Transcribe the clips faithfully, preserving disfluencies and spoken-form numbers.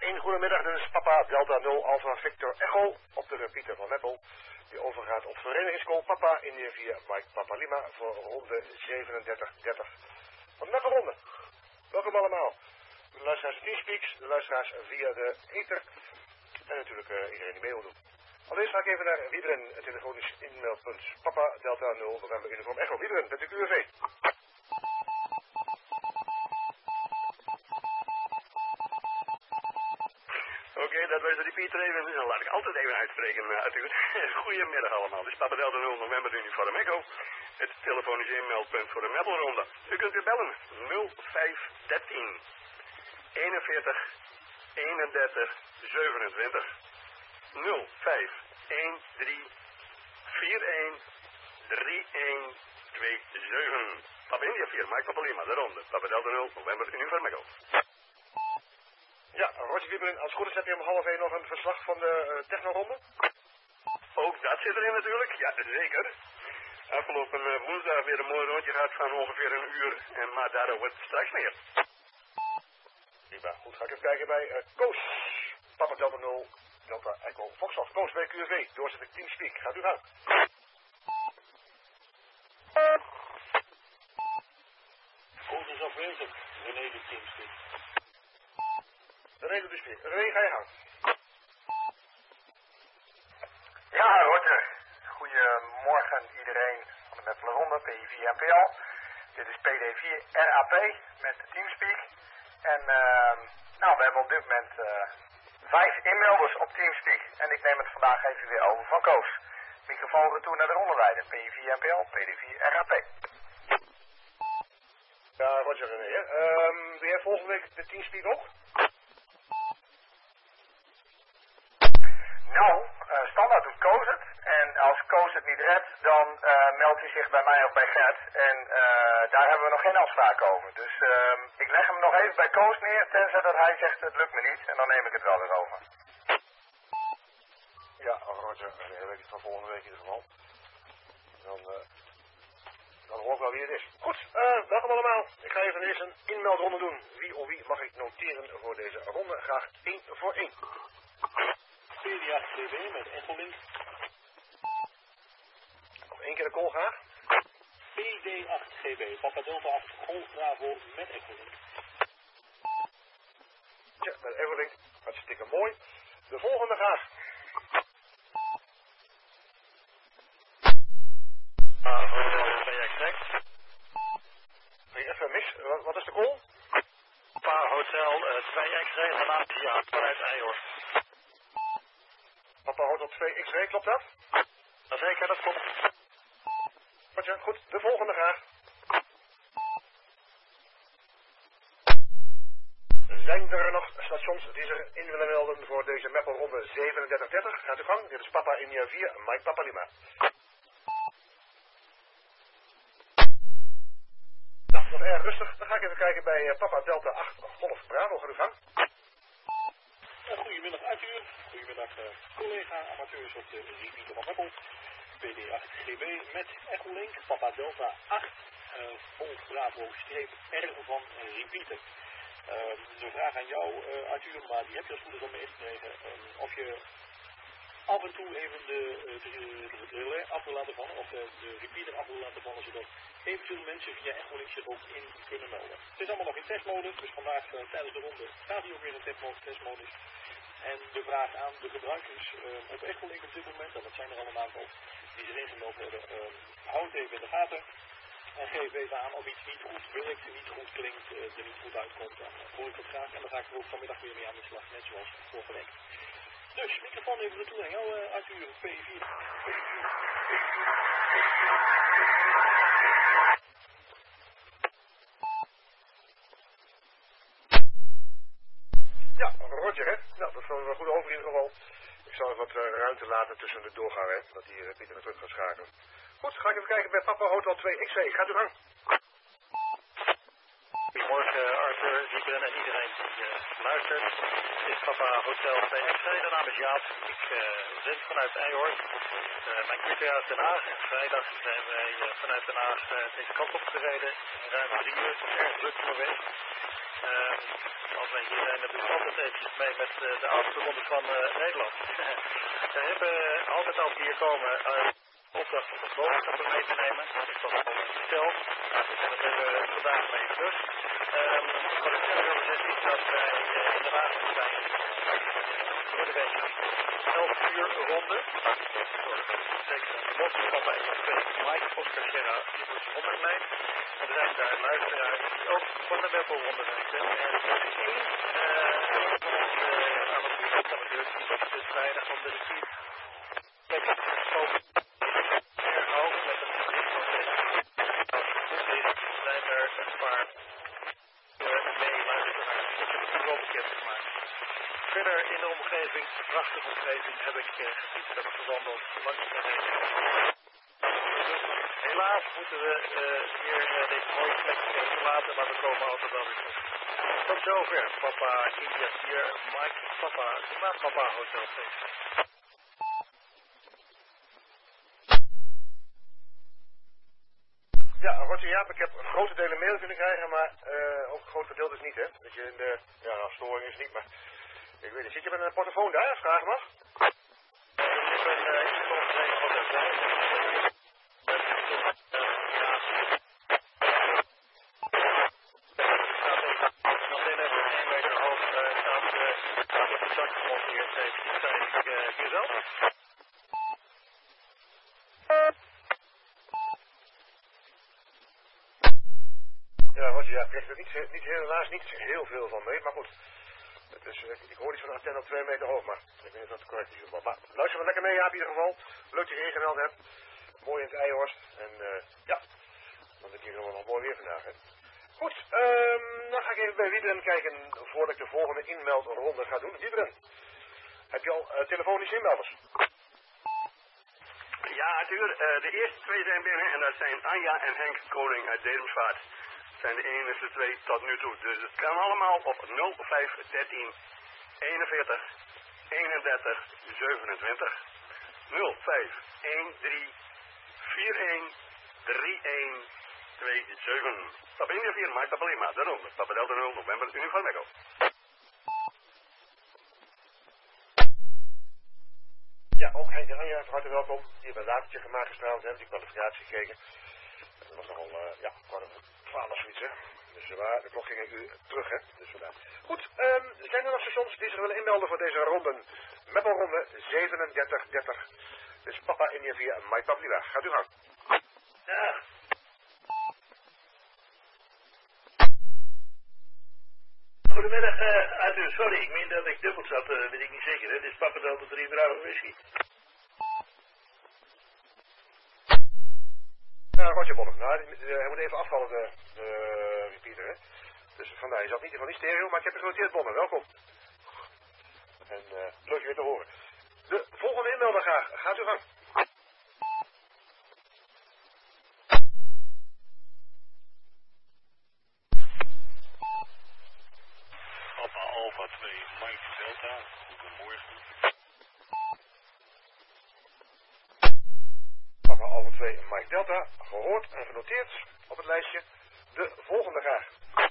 Een goedemiddag, dus Papa Delta nul Alpha Victor Echo op de repeater van Meppel. Die overgaat op verenigingsschool Papa India vier Mike Papa Lima voor ronde zevenendertig dertig. Van de ronde. Welkom allemaal. De luisteraars Teamspeaks, de luisteraars via de ether en natuurlijk uh, iedereen die mee wil doen. Allereerst ga ik even naar Wieberen, het telefonisch e-mailpunt Papa Delta nul November Uniform Echo. Wieberen, met de Q V. Oké, okay, dat was de repeater even. Dan laat ik altijd even uitspreken, uh, Arthur. Goedemiddag allemaal. Dit is Papa Delta nul November Uniform Echo. Het telefonisch e-mailpunt voor de Meppelronde. U kunt weer bellen. nul vijf dertien eenenveertig eenendertig zevenentwintig. nul vijf een drie vier een drie een twee zeven. Papa India vier, Mike Papa Lima, de ronde. Papa Delta nul November Uniform Echo. Ja, Roger Wieberen, als het goed is heb je om half één nog een verslag van de uh, technoronde? Ook dat zit erin natuurlijk, ja zeker. Afgelopen uh, woensdag weer een mooi rondje gehad van ongeveer een uur, en maar daarover straks meer. Prima, goed, ga ik even kijken bij uh, Koos. Papa Delta nul, Delta Echo Foxtrot. Koos bij Q V, doorzetter Teamspeak. Gaat u gang. Koos is afwezig, René de Teamspeak. René doet de speak. René, ga je gang. Ja, Roger. Goedemorgen iedereen van de Meppelronde, P I vier N P L. Dit is P D vier R A P met de Teamspeak. En uh, nou, we hebben op dit moment uh, vijf inmelders op Teamspeak. En ik neem het vandaag even weer over van Koos. Microfoon retour naar de rondeleider. P I vier N P L, P D vier R A P. Ja, Roger René. Um, doe jij volgende week de Teamspeak ook? Nou, uh, standaard doet Koos het. En als Koos het niet redt, dan uh, meldt hij zich bij mij of bij Gert. En uh, daar hebben we nog geen afspraak over. Dus uh, ik leg hem nog even bij Koos neer, tenzij dat hij zegt het lukt me niet. En dan neem ik het wel weer over. Ja, Roger. Nee, dat weet ik van volgende week in ieder geval. Dan, uh, dan hoor ik wel wie het is. Goed, uh, welkom allemaal. Ik ga even eerst een inmeldronde doen. Wie of wie mag ik noteren voor deze ronde? Graag één voor één. P D acht G B met Echolink. Nog één keer de call graag. P D acht G B, Papa Delta acht Golf Bravo met Echolink. Ja, met Echolink. Hartstikke mooi. De volgende graag. Ah, Hotel twee X-Ray. Nee, even mis. Wat, wat is de call? Pa Hotel twee X-Ray vanuit ja, vanuit Eijhoorn. Papa Hotel twee X-Ray, klopt dat? Zeker, dat klopt. Roger, goed. De volgende graag. Zijn er nog stations die zich in willen melden voor deze Meppelronde zevenendertig dertig? Gaat u gang. Dit is Papa India vier, Mike Papa Lima. Nou, nog erg rustig. Dan ga ik even kijken bij uh, Papa Delta acht Golf Bravo. Gaat u gang. Uh, goedemiddag Arthur, goedemiddag uh, collega amateurs op de repeater van Meppel. P D acht G B met Echolink, Papa Delta acht, uh, Golf Bravo streep R van uh, repeater. Uh, de vraag aan jou uh, Arthur, maar die heb je als goed is al meegekregen, um, of je af en toe even de, de, de, de relais af wil laten vallen, of de, de repeater af wil laten vallen, zodat eventueel mensen via Echolink zich ook in kunnen melden. Het is allemaal nog in testmodus, dus vandaag uh, tijdens de ronde staat hij ook weer in testmodus. En de vraag aan de gebruikers uh, op Echolink op dit moment, en dat zijn er al een aantal die zich ingemeld hebben, uh, houd even in de gaten. En geef even aan of iets niet goed werkt, niet goed klinkt, uh, er niet goed uitkomt. Dan uh, hoor ik het graag en dan ga ik er ook vanmiddag weer mee aan de slag, net zoals vorige week. Dus, microfoon even retour aan jou, uh, Arthur, P vier. Ja, Roger, hè? Nou, dat is wel goed over in ieder geval. Ik zal even wat uh, ruimte laten tussen de doorgang, hè? Dat die uh, Pieter weer terug gaat schakelen. Goed, ga ik even kijken bij Papa Hotel twee X V. Gaat u gang. Goedemorgen Arthur, Wieberen en iedereen die uh, luistert. Dit is Papa Hotel twee X Ray, de naam is Jaap. Ik uh, zit vanuit Eijhoorn. Uh, mijn Q T A is Den Haag en vrijdag zijn wij uh, vanuit Den Haag uh, deze kant op gereden. Ruim drie uur, erg druk onderweg. Uh, als wij hier zijn, dan doen we altijd eventjes mee met uh, de oudste ronde van uh, Nederland. We hebben altijd als we hier komen uh, opdracht om de boodschap mee te nemen. Ik was al verteld. En dat hebben we vandaag mee terug. Um, wat ik verder wil zeggen is dat wij uh, in de wagen zijn voor de week elf uur ronde. Zeker papa en Mike Oscar Sierra honderd mee. En er zijn daar luisteraars die ook van de Meppelronde zijn. En er is één van onze amateurs die dus vrijdag om de repeat tekst over herhoofd met een bericht van deze. Zijn er een paar mee luisteraars. Ik heb het nu wel bekend gemaakt. Verder in de omgeving, de prachtige omgeving, heb ik uh, gefietst, heb ik gewandeld langs de heen. Helaas moeten we uh, hier uh, deze mooie plek uh, verlaten, maar we komen altijd wel weer terug. Tot zover, Papa India vier, Mike, Papa, Lima, Papa Hotel Feest. Ja, Roger Jaap, ik heb grote delen mail kunnen krijgen, maar uh, ook een groot gedeelte is niet, hè. Dat je in de, ja, nou, storing is niet, maar ik weet niet. Zit je met een portofoon daar, als vraag mag? Uh, ik ben uh, in de volgende wat er zijn. Ja, Roger, ja, ik kreeg er niet, niet, helaas niet heel veel van mee, maar goed. Het is, ik, ik hoor iets van een antenne op twee meter hoog, maar ik weet niet of dat correct is. Maar luister maar lekker mee, Jaap, in ieder geval. Leuk dat je ingemeld hebt. Mooi in het Eihorst. En uh, ja, dan is hier nog mooi weer vandaag. Hè. Goed, um, dan ga ik even bij Wiebren kijken voordat ik de volgende inmeldronde ga doen. Wiebren, heb je al uh, telefonische inmelders? Ja, Arthur, uh, de eerste twee zijn binnen en dat zijn Anja en Henk Koning uit Dedemsvaart. Dat zijn de enige twee tot nu toe. Dus het kan allemaal op nul vijf dertien eenenveertig eenendertig zevenentwintig nul vijf een drie vier een drie een twee zeven. Papa India vier, Mike Papa Lima, de ronde. Papa Delta nul, November, Uniform Echo. Ja, ook Henk en Anja, van harte welkom. Die hebben een latertje gemaakt gisteravond, hebben die kwalificatie gekeken. Dat was nogal, uh, ja, kwart over twaalf of zoiets, hè. Dus uh, de klok ging een uur terug, hè. Dus vandaar. Goed, um, zijn er nog stations die zich willen inmelden voor deze ronde? Meppelronde zevenendertig dertig. Dus Papa India vier en Mike Papa Lima. Gaat u gang. Ja. Goedemiddag, uh, Arthur. Sorry, ik meen dat ik dubbel zat, uh, weet ik niet zeker. Hè? Dit is Papa Delta drie Bravo Whisky. Uh, Roger Bonner. Nou, uh, hij moet even afvallen, de uh, repeater, hè. Dus vandaar, je zat niet van die stereo, maar ik heb je genoteerd, Bonner. Welkom. En uh, leuk je weer te horen. De volgende inmelder graag. Gaat u gang. Papa Alpha twee, Mike Delta. Goedemorgen. Papa Alpha twee, Mike Delta. Gehoord en genoteerd op het lijstje. De volgende graag.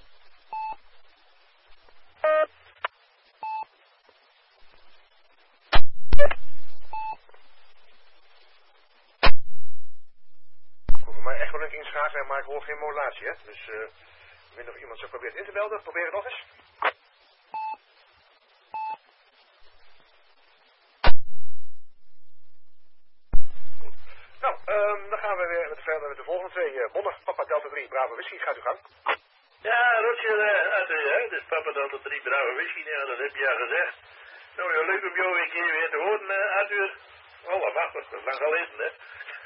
Ik hoef mij echt wel een inschakelen, maar ik hoor geen modulatie, hè. Dus uh, ik weet niet of iemand zo probeert in te melden. Probeer het nog eens. Nou, um, dan gaan we weer met verder met de volgende twee. Uh, Bonner, Papa Delta drie, Bravo Whisky, gaat u gang. Ja, Roger, uh, Arthur, hè? Dit is Papa Delta drie Bravo Whisky. Ja, dat heb je ja gezegd. Nou, ja, leuk om jou een keer weer te horen, uh, Arthur. Oh, wat wacht, dat is lang geleden, hè?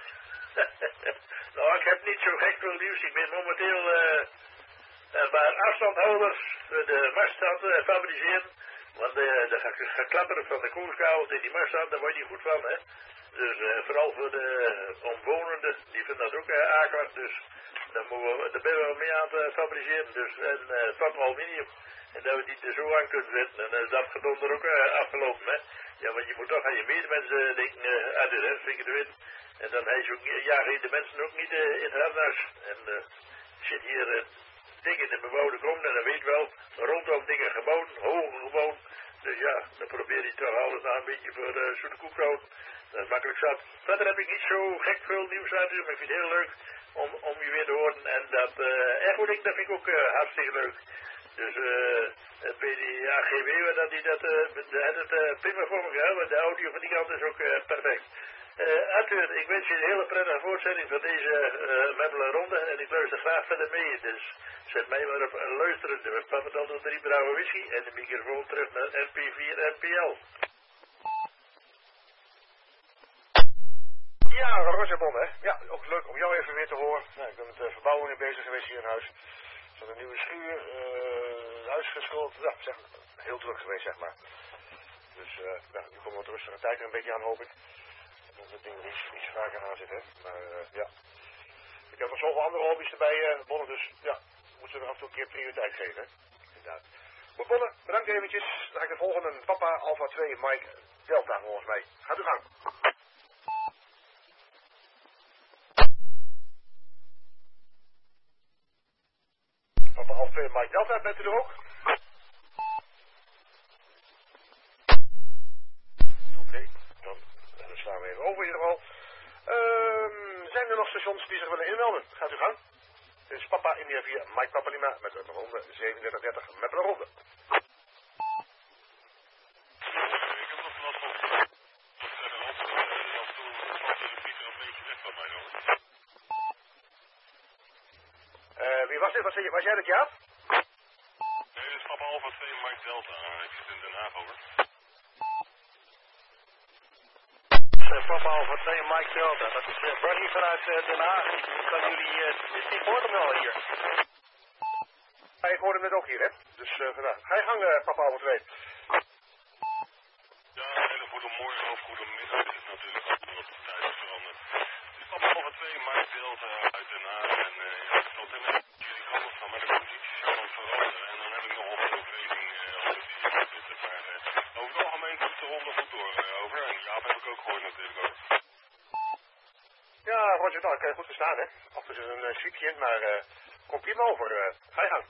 Nou, ik heb niet zo gek veel nieuws. Ik ben momenteel uh, een paar afstandhouders voor de maststand uh, fabriceren. Want uh, de geklapper van de koerskabels in die maststand, daar word je niet goed van, hè? Dus uh, vooral voor de uh, omwonenden, die vinden dat ook uh, akelig. Dus daar, we, daar ben we mee aan het uh, fabriceren. Dus en uh, van aluminium. En dat we die er zo aan kunnen zetten. En uh, is dat gedonder ook uh, afgelopen, hè? Ja, want je moet toch aan je medemensen denken, uh, uit de rest, zeker te weten. En dan hij ook, ja, de mensen ook niet uh, in het harnas. En uh, zit hier uh, dingen in de bebouwde kom, en dan weet je wel, rondom dingen gewoon, hoge gewoon. Dus ja, dan probeer je toch alles nou een beetje voor uh, zoete koek te houden. Dat is makkelijk zat. Verder heb ik niet zo gek veel nieuws uit, maar ik vind het heel leuk om, om je weer te horen. En dat uh, Echoling, dat vind ik ook uh, hartstikke leuk. Dus uh, bij die A G W, dat die dat, uh, dat het uh, prima voor me gehouden, maar de audio van die kant is ook uh, perfect. Uh, Arthur, ik wens je een hele prettige voortzetting van deze uh, Meppelen ronde en ik luister graag verder mee. Dus zet mij maar op uh, luisteren. De Papa Delta drie Bravo Whisky en de microfoon terug naar R P vier R P L. Ja, Roger Bon, hè. Ja, ook leuk om jou even weer te horen. Nou, ik ben met de verbouwingen bezig geweest hier in huis. Er zat een nieuwe schuur, uh, huis geschoold. Ja, zeg, heel druk geweest, zeg maar. Dus uh, nou, nu komen we wat rustige tijd er een beetje aan, hoop ik. Dat het ding er iets, iets vaker aan zit, hè. Maar uh, ja. Ik heb nog zoveel andere hobby's erbij, uh, Bonne, dus ja, moeten we er af en toe een keer prioriteit geven, hè. Inderdaad. Maar Bonne, bedankt eventjes. Dan ga ik de volgende, Papa Alpha twee Mike Delta, volgens mij. Gaat u gang. Papa Alpha twee Mike Delta, bent u er ook? Oké, okay, dan, dan slaan we even over in ieder geval. Um, zijn er nog stations die zich willen inmelden? Gaat u gang. Dit is Papa India vier Mike Papa Lima met een ronde zevenendertig dertig met een ronde. Ik heb nog last van verderop. Af en toe valt de Pieter een beetje weg van mij, hoor. Uh, wie was dit? Was, was jij dat, Jaap? Nee, dit is Papa Alpha twee Mike Delta. Ik zit in Den Haag, over. Uh, Papa Alpha twee Mike Delta, dat is uh, Barry vanuit uh, Den Haag. Ik kan jullie, uh, ik hoor hem wel hier. Ja, ik hoorde hem net ook hier, hè? Dus uh, vandaag. Ga je gang, uh, Papa Alpha twee. Ja, een hele goede morgen of goede middag is het natuurlijk ook door de tijd veranderd. Het is Papa Alpha twee Mike Delta uit Den Haag en uh, ja, ik zal het helemaal jullie kant van, maar de condities gaan dan veranderen en dan heb ik nogal veel kleding uh, op de fiets zitten, maar uh, over het algemeen komt de ronde goed door uh, over en Jaap heb ik ook gehoord natuurlijk ook. Ja, Roger, nou, ik kan je goed verstaan, hè? Af en toe is een uh, sweepje in, maar uh, kom prima over. Uh, ga je gang.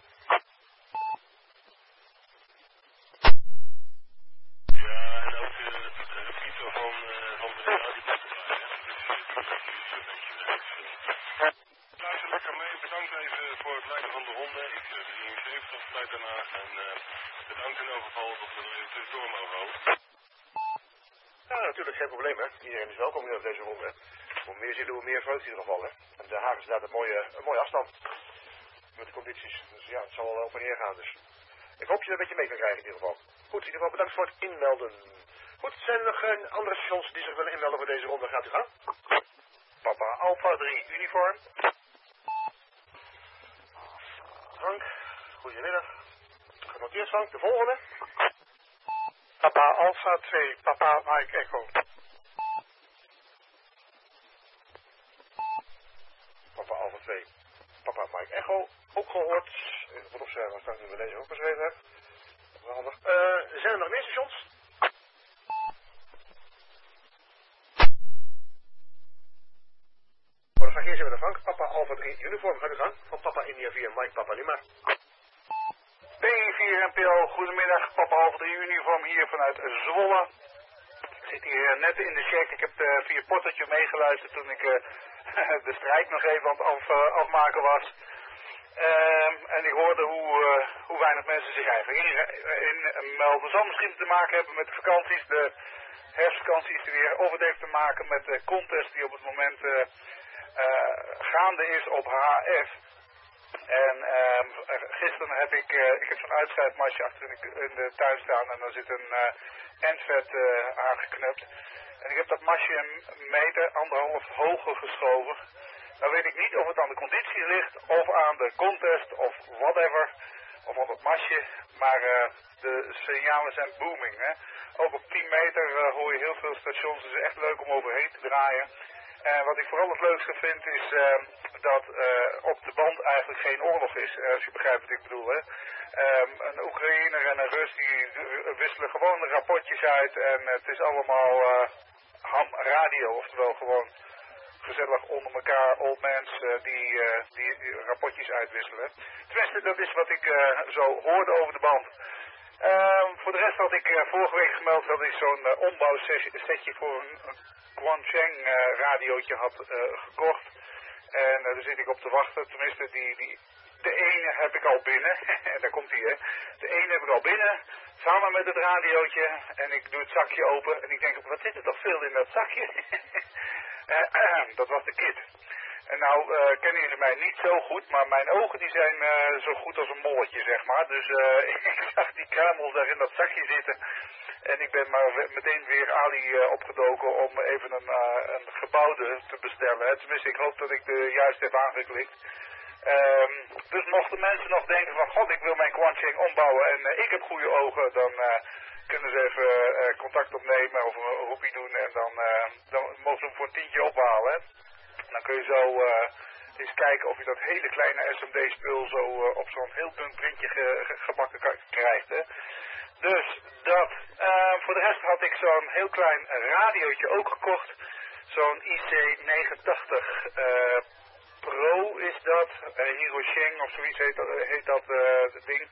Ja, en ook uh, de Pieter van, uh, van de Radio Boekenbij, hè? Dus uh, die is een beetje weg. Luister lekker mee, bedankt even voor het leiden van de ronde. Ik uh, drieënzeventig vanuit Den Haag en uh, bedankt in elk geval dat we er even tussendoor mogen houden. Ja, natuurlijk, geen probleem, hè? Iedereen is welkom hier op deze ronde, hè? Hoe meer zitten, hoe meer vreugde in ieder geval, hè? En de Haag is inderdaad een mooie, een mooie afstand. Met de condities. Dus ja, het zal wel op en neer gaan, dus. Ik hoop je er een beetje mee kan krijgen in ieder geval. Goed, in ieder geval bedankt voor het inmelden. Goed, zijn er nog uh, andere stations die zich willen inmelden voor deze ronde? Gaat u gaan? Papa Alpha drie Uniform. Frank, goedemiddag. Genoteerd, Frank. De volgende. Papa Alpha twee, Papa Mike Echo. Papa Alpha twee, Papa Mike Echo. Ook gehoord. Even wat opschrijven, wat ik nu bij deze ook beschreven heb. Wel handig. Uh, zijn er nog meer stations? Oh, dan ga ik eerst even naar Frank. Papa Alpha drie Uniform, gaat u gaan. Van Papa India vier Mike Papa Lima. P vier N P O, goedemiddag. Papa Alpha drie Uniform hier vanuit Zwolle. Ik zit hier net in de check. Ik heb uh, via Pottertje meegeluisterd toen ik uh, de strijd nog even aan het af, uh, afmaken was. Um, en ik hoorde hoe, uh, hoe weinig mensen zich eigenlijk in, in melden. Zal misschien te maken hebben met de vakanties, de herfstvakanties die weer. Of het heeft te maken met de contest die op het moment uh, uh, gaande is op H F. En uh, gisteren heb ik, uh, ik heb zo'n uitscheidmasje achter in de, in de tuin staan en daar zit een uh, endvet uh, aangeknupt. En ik heb dat masje een meter, anderhalf hoger geschoven. Nou weet ik niet of het aan de conditie ligt of aan de contest of whatever. Of aan het masje. Maar uh, de signalen zijn booming. Hè? Ook op tien meter uh, hoor je heel veel stations. Het is echt leuk om overheen te draaien. En wat ik vooral het leukste vind is uh, dat uh, op de band eigenlijk geen oorlog is. Uh, als je begrijpt wat ik bedoel. Hè? Um, een Oekraïner en een Rus die wisselen gewoon de rapportjes uit. En uh, het is allemaal uh, ham radio. Oftewel gewoon gezellig onder elkaar old mans uh, die, uh, die, die rapportjes uitwisselen. Tenminste, dat is wat ik uh, zo hoorde over de band. Uh, voor de rest had ik uh, vorige week gemeld dat ik zo'n uh, ombouwsetje voor een, een Quancheng uh, radiootje had uh, gekocht. En uh, daar zit ik op te wachten. Tenminste, die, die, de ene heb ik al binnen. En daar komt hij, hè. De ene heb ik al binnen. Samen met het radiootje. En ik doe het zakje open. En ik denk, wat zit er toch veel in dat zakje? uh, dat was de kit. En nou uh, kennen jullie mij niet zo goed, maar mijn ogen die zijn uh, zo goed als een molletje, zeg maar. Dus uh, ik zag die kruimels daar in dat zakje zitten. En ik ben maar meteen weer Ali uh, opgedoken om even een, uh, een gebouwde te bestellen. Hè. Tenminste, ik hoop dat ik de juiste heb aangeklikt. Um, dus mochten mensen nog denken van, god, ik wil mijn Quancheng ombouwen en uh, ik heb goede ogen, dan uh, kunnen ze even uh, contact opnemen of een roepie doen en dan, uh, dan mogen ze hem voor een tientje ophalen. Hè. Dan kun je zo uh, eens kijken of je dat hele kleine S M D-spul zo uh, op zo'n heel dun printje ge, ge, gebakken krijgt. Hè. Dus dat. Uh, voor de rest had ik zo'n heel klein radiootje ook gekocht. Zo'n I C negenentachtig uh, Pro is dat. Uh, Hirosheng of zoiets heet dat, heet dat uh, ding.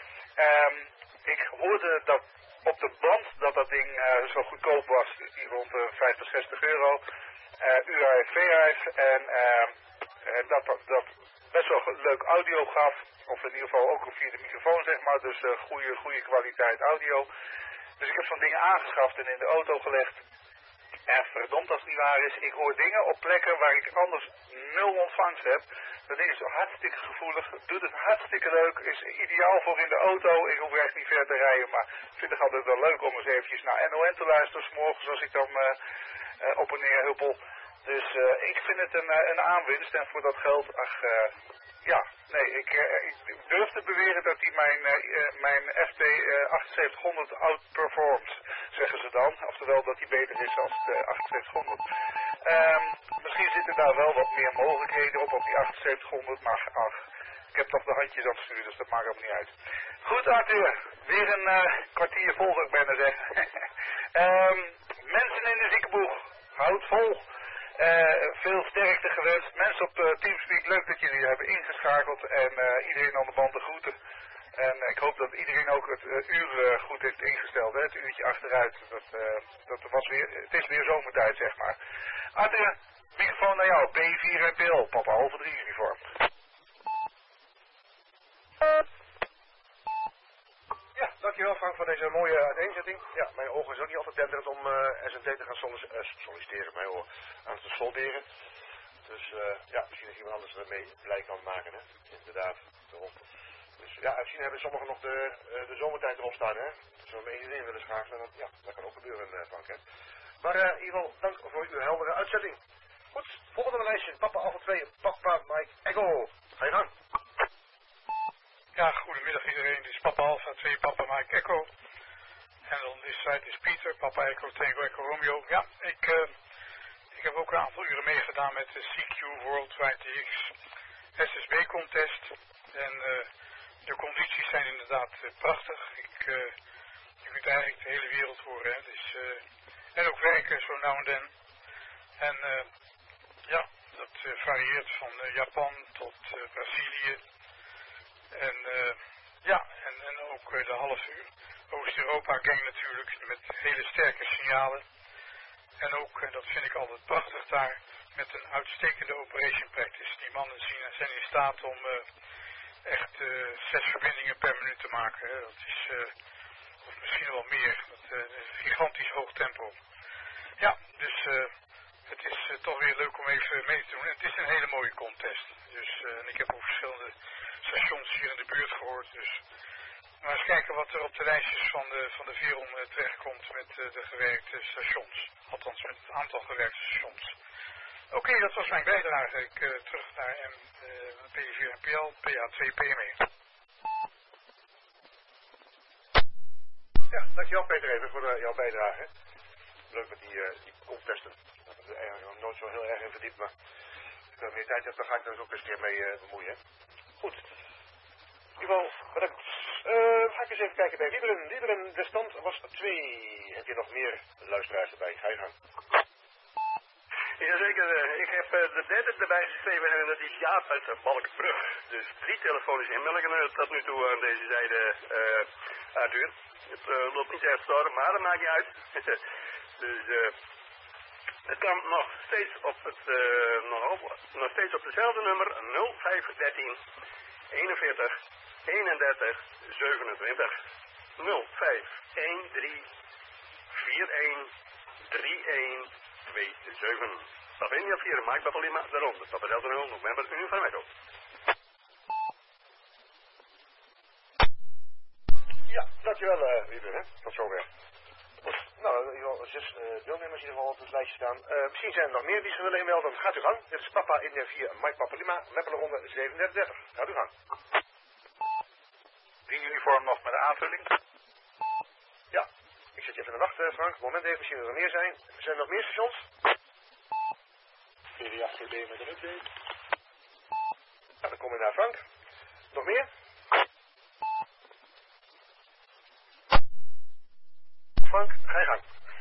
Um, ik hoorde dat op de band dat dat ding uh, zo goedkoop was. Rond uh, vijftig, zestig euro. Uh, U H F, V H F en uh, uh, dat, dat, dat best wel leuk audio gaf, of in ieder geval ook via de microfoon zeg maar, dus uh, goede, goede kwaliteit audio. Dus ik heb zo'n ding aangeschaft en in de auto gelegd. En verdomd als het niet waar is, ik hoor dingen op plekken waar ik anders nul ontvangst heb. Dat ding is hartstikke gevoelig, doet het hartstikke leuk, is ideaal voor in de auto. Ik hoef echt niet ver te rijden, maar ik vind het altijd wel leuk om eens eventjes naar N O N te luisteren, 's morgens als ik dan uh, uh, op en neer huppel. Dus uh, ik vind het een, uh, een aanwinst en voor dat geld, ach, uh, ja, nee, ik, uh, ik durf te beweren dat hij mijn, uh, mijn F T uh, achtenzeventighonderd outperformt, zeggen ze dan. Oftewel dat hij beter is dan de achtenzeventighonderd. Um, misschien zitten daar wel wat meer mogelijkheden op, op die achtenzeventighonderd, maar ach, ik heb toch de handjes aan het sturen, dus dat maakt ook niet uit. Goed, Arthur, weer een uh, kwartier vol, zou ik bijna zeggen. um, mensen in de ziekenboeg, houd vol. Uh, veel sterkte gewenst. Mensen op uh, Teamspeak, leuk dat jullie hebben ingeschakeld en uh, iedereen aan de band de groeten. En uh, ik hoop dat iedereen ook het uh, uur uh, goed heeft ingesteld, hè? Het uurtje achteruit. Dat, uh, dat was weer, het is weer zomertijd, zeg maar. Arthur, microfoon naar jou, B vier N P L, papa halve drie uniform. Ja, dankjewel Frank voor deze mooie uiteenzetting. Ja, mijn ogen is ook niet altijd denderend om uh, S M T te gaan sollic uh, solliciteren, mijn ogen aan te solderen. Dus uh, ja, misschien is iemand anders ermee blij kan maken, hè. Inderdaad, erop. Dus ja, uitzien hebben sommigen nog de, uh, de zomertijd erop staan, hè. Als we mee in willen schakelen, dan, ja, dat kan ook gebeuren, uh, Frank, hè. Maar uh, in ieder geval, dank voor uw heldere uitzetting. Goed, volgende lijstje, Papa Alpha twee, Papa Mike Echo. Ga je gang. Ja, goedemiddag iedereen. Dit is Papa Alpha twee, Papa Mike Echo. En on this side is Pieter, Papa Echo, Tango Echo Romeo. Ja, ik, uh, ik heb ook een aantal uren meegedaan met de C Q Worldwide D X S S B contest. En uh, de condities zijn inderdaad uh, prachtig. Ik, uh, je kunt eigenlijk de hele wereld horen. Hè. Dus, uh, en ook werken zo nou en dan. En uh, ja, dat uh, varieert van uh, Japan tot uh, Brazilië. En uh, ja, en, en ook uh, de half uur Oost-Europa gang natuurlijk, met hele sterke signalen. En ook, uh, dat vind ik altijd prachtig daar, met een uitstekende operation practice. Die mannen zien, zijn in staat om uh, echt uh, zes verbindingen per minuut te maken. Hè. Dat is, uh, of misschien wel meer, dat, uh, een gigantisch hoog tempo. Ja, dus uh, het is uh, toch weer leuk om even mee te doen. En het is een hele mooie contest. Dus uh, ik heb ook verschillende stations hier in de buurt gehoord, dus maar eens kijken wat er op de lijstjes van de, van de Veron uh, terechtkomt met uh, de gewerkte stations. Althans met het aantal gewerkte stations. Oké, okay, dat was mijn bijdrage. Ik uh, terug naar M, uh, P vier N P L, P A twee P M E. Ja, dankjewel Peter even voor uh, jouw bijdrage. Leuk met die, uh, die contesten. Daar heb ik er eigenlijk nog nooit zo heel erg in verdiept, maar als ik er meer tijd heb, dan ga ik er dus ook eens een keer mee uh, bemoeien. Goed. In ieder geval, bedankt. Uh, ga ik eens even kijken bij Wieberen. Wieberen, de stand was twee. Heb je nog meer luisteraars erbij? Ga je gang. Jazeker, uh, ik heb uh, de derde erbij geschreven en dat is Jaap uit de Balkenbrug. Dus drie telefonische inmeldingen uh, tot nu toe aan deze zijde, uh, Arthur. Het uh, loopt niet echt storm, maar dat maakt niet uit. Dus uh, het kan nog steeds op het uh, nog, op, nog steeds op dezelfde nummer nul vijf een drie eenenveertig eenendertig zevenentwintig nul vijf een drie vier een drie een twee zeven. Papa India vier, Mike Papa Lima, daaronder. Papa Delta nul, november, Unie van Echo. Ja, dankjewel, uh, Wieber, hè. Tot zover. Goed, nou, in ieder geval zes uh, deelnemers in ieder geval op het lijstje staan. Uh, misschien zijn er nog meer die zich willen inmelden. Gaat u gang. Dit is Papa India vier, Mike Papa Lima, Meppelenronde zevenendertig dertig. Gaat u gang. Die uniform nog met de aanvulling? Ja, ik zit even in de wacht, uh, Frank. Moment even, misschien er meer zijn. Zijn er nog meer stations? P D acht G B met een update. Ja, dan kom je naar Frank. Nog meer? Frank, ga je gang.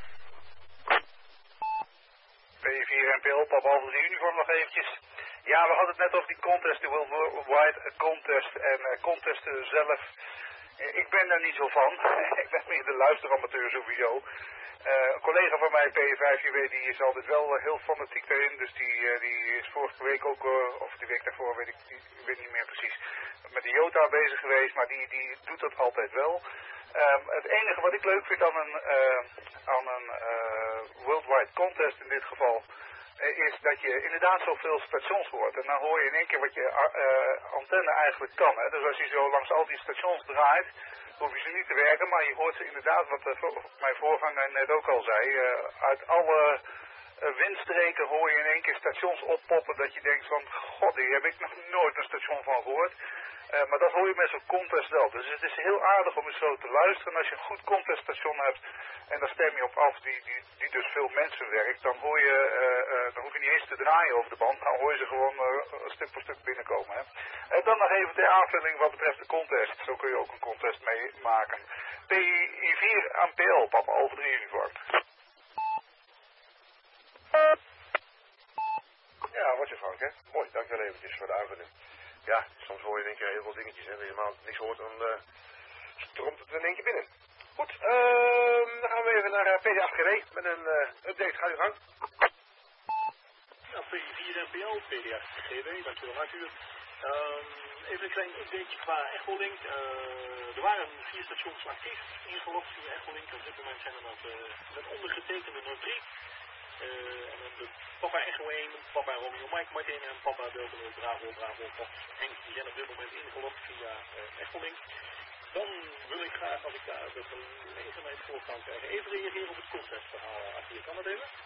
P vier N P L, Papa Alpha drie uniform nog eventjes. Ja, we hadden het net over die contest, de Worldwide Contest en uh, contesten zelf. Uh, ik ben daar niet zo van. Ik ben meer de luisteramateur sowieso. Uh, een collega van mij, P vijf J W, die is altijd wel uh, heel fanatiek daarin. Dus die, uh, die is vorige week ook, uh, of de week daarvoor, weet ik, die, ik weet niet meer precies, met de Jota bezig geweest. Maar die, die doet dat altijd wel. Um, het enige wat ik leuk vind aan een, uh, aan een uh, Worldwide Contest in dit geval, uh, is dat je inderdaad zoveel stations hoort. En dan hoor je in één keer wat je uh, antenne eigenlijk kan. Hè? Dus als je zo langs al die stations draait, hoef je ze niet te werken, maar je hoort ze inderdaad, wat uh, voor, mijn voorganger net ook al zei, uh, uit alle uh, windstreken hoor je in één keer stations oppoppen dat je denkt van, god, hier heb ik nog nooit een station van gehoord. Uh, maar dat hoor je met zo'n contest wel. Dus het is heel aardig om eens zo te luisteren. Als je een goed conteststation hebt en daar stem je op af die, die, die dus veel mensen werkt, dan hoor je, uh, uh, dan hoef je niet eens te draaien over de band, dan hoor je ze gewoon uh, stuk voor stuk binnenkomen. Hè. En dan nog even de aanvulling wat betreft de contest. Zo kun je ook een contest mee maken. P I vier aan P L, Papa Alpha drie uniform. Ja, wat je Frank, hè. Mooi, dankjewel eventjes voor de aanvulling. Ja, soms hoor je in één keer heel veel dingetjes en als je helemaal niks hoort, dan uh, stroomt het er in één keer binnen. Goed, uh, dan gaan we even naar uh, P D acht G W met een uh, update. Ga je gang. Ja, P vier N P L, P D acht G W, dankjewel Arthur. Um, even een klein updateje qua Echolink. Uh, er waren vier stations actief ingelogd via Echolink. Op dit moment zijn er nog uh, met ondergetekende nul drie. Uh, en dan de Papa Echo één, Papa Romeo Mike Martin en Papa Delta nul Bravo Bravo Pop Henk. Die zijn op dit moment ingelogd via uh, Echolink. Dan wil ik graag, als ik daar de gelegenheid voor kan krijgen, even reageren op het contestverhaal. Arthur, kan dat even?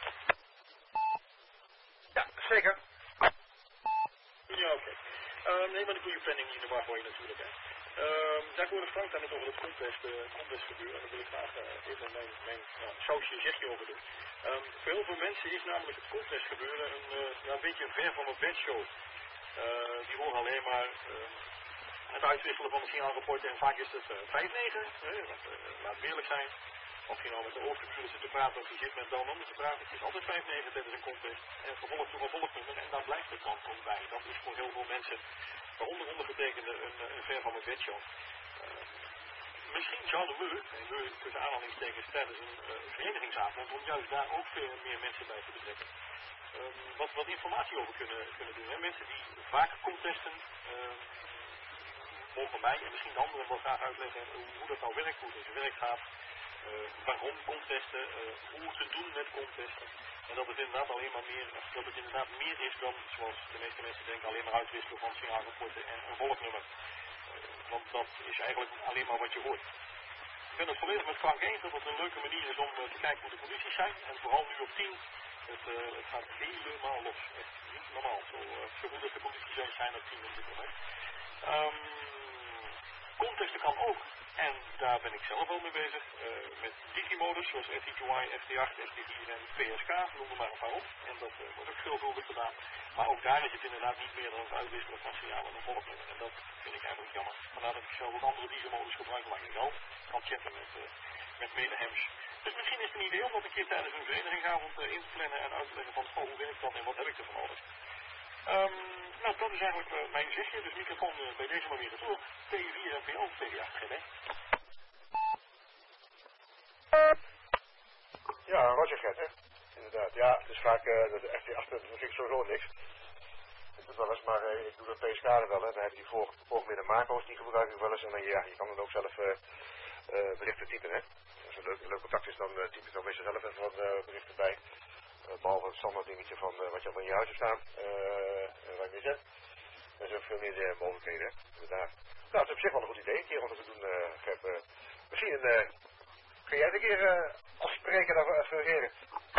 Ja, zeker. Ja, oké. Okay. Uh, nee, maar de goede planning in de war voor je natuurlijk. Hè. Uh, daar hoorde Frank daar net over het contest, uh, contest gebeuren. En daar wil ik graag uh, even mijn, mijn nou, sausje zegje over doen. Um, voor heel veel mensen is namelijk het contest gebeuren een, uh, ja, een beetje een ver van een bedshow. Uh, die horen alleen maar uh, het uitwisselen van de signaalrapporten en vaak is het uh, vijf negen. Uh, want, uh, laat eerlijk zijn. Of je nou met de hoofdcomputer zit te praten of je zit met dan te praten. Het is altijd vijf negen tijdens een contest. En vervolgens nog een volgpunt en daar blijft het dan ook bij. Dat is voor heel veel mensen, waaronder ondergetekende, een, een ver van een bedshow. Uh, Misschien zouden we, en we tussen aanhalingstekens tijdens een uh, verenigingsavond, om juist daar ook veel meer mensen bij te betrekken, um, wat, wat informatie over kunnen, kunnen doen. Hè? Mensen die vaak contesten, uh, mogen mij en misschien de anderen wel graag uitleggen hoe, hoe dat nou werkt, hoe het in zijn werk gaat, uh, waarom contesten, uh, hoe te doen met contesten. En dat het inderdaad alleen maar meer, dat het inderdaad meer is dan, zoals de meeste mensen denken, alleen maar uitwisselen van signaalrapporten en een volgnummer. Want dat is eigenlijk alleen maar wat je hoort. Ik ben het volledig met Frank eens dat het een leuke manier is om uh, te kijken hoe de condities zijn. En vooral nu op tien. Het, uh, het gaat helemaal los. Echt niet normaal. Zo, uh, zo goed dat de condities zijn, zijn op tien op dit moment. Um, contesten kan ook. En daar ben ik zelf al mee bezig. Uh, met digimodus zoals F T Q I, F T acht, F T vier en P S K. Noem er maar een paar op. En dat uh, wordt ook veelvuldig gedaan. Maar ook daar is het inderdaad niet meer dan het uitwisselen van signalen en volgnummer. En dat vind ik eigenlijk jammer. Vandaar dat ik zelf ook andere digimodus gebruik, waar je wel kan chatten met, uh, met medehems. Dus misschien is het een idee om dat een keer tijdens een verenigingsavond uh, in te plannen en uit te leggen van oh, hoe werkt dat en wat heb ik ervan nodig. Um, nou, dat is eigenlijk uh, mijn sessie, dus microfoon uh, bij deze maar weer terug. T vier en P L, T V acht G B. Ja, Roger Gert, hè? Inderdaad. Ja, het is vaak, uh, dat F T acht, dat vind ik sowieso niks. Ik doe wel eens, maar uh, ik doe de P S K wel, hè. Dan heb je die voor, voorgemidde macro's, die gebruik ik wel eens. En dan, ja, je kan dan ook zelf uh, uh, berichten typen, hè. Als er leuk, leuk contact is, dan uh, typ ik dan meestal zelf even wat uh, berichten bij. Uh, behalve het standaard dingetje van uh, wat je al in je huis hebt staan, uh, waar je mee zet. Er zijn ook veel meer uh, mogelijkheden, hè. Inderdaad. Nou, het is op zich wel een goed idee, een keer om dat te doen, uh, Gert. Uh, misschien een, uh, ga jij een keer uh, als spreker daarvoor fungeren?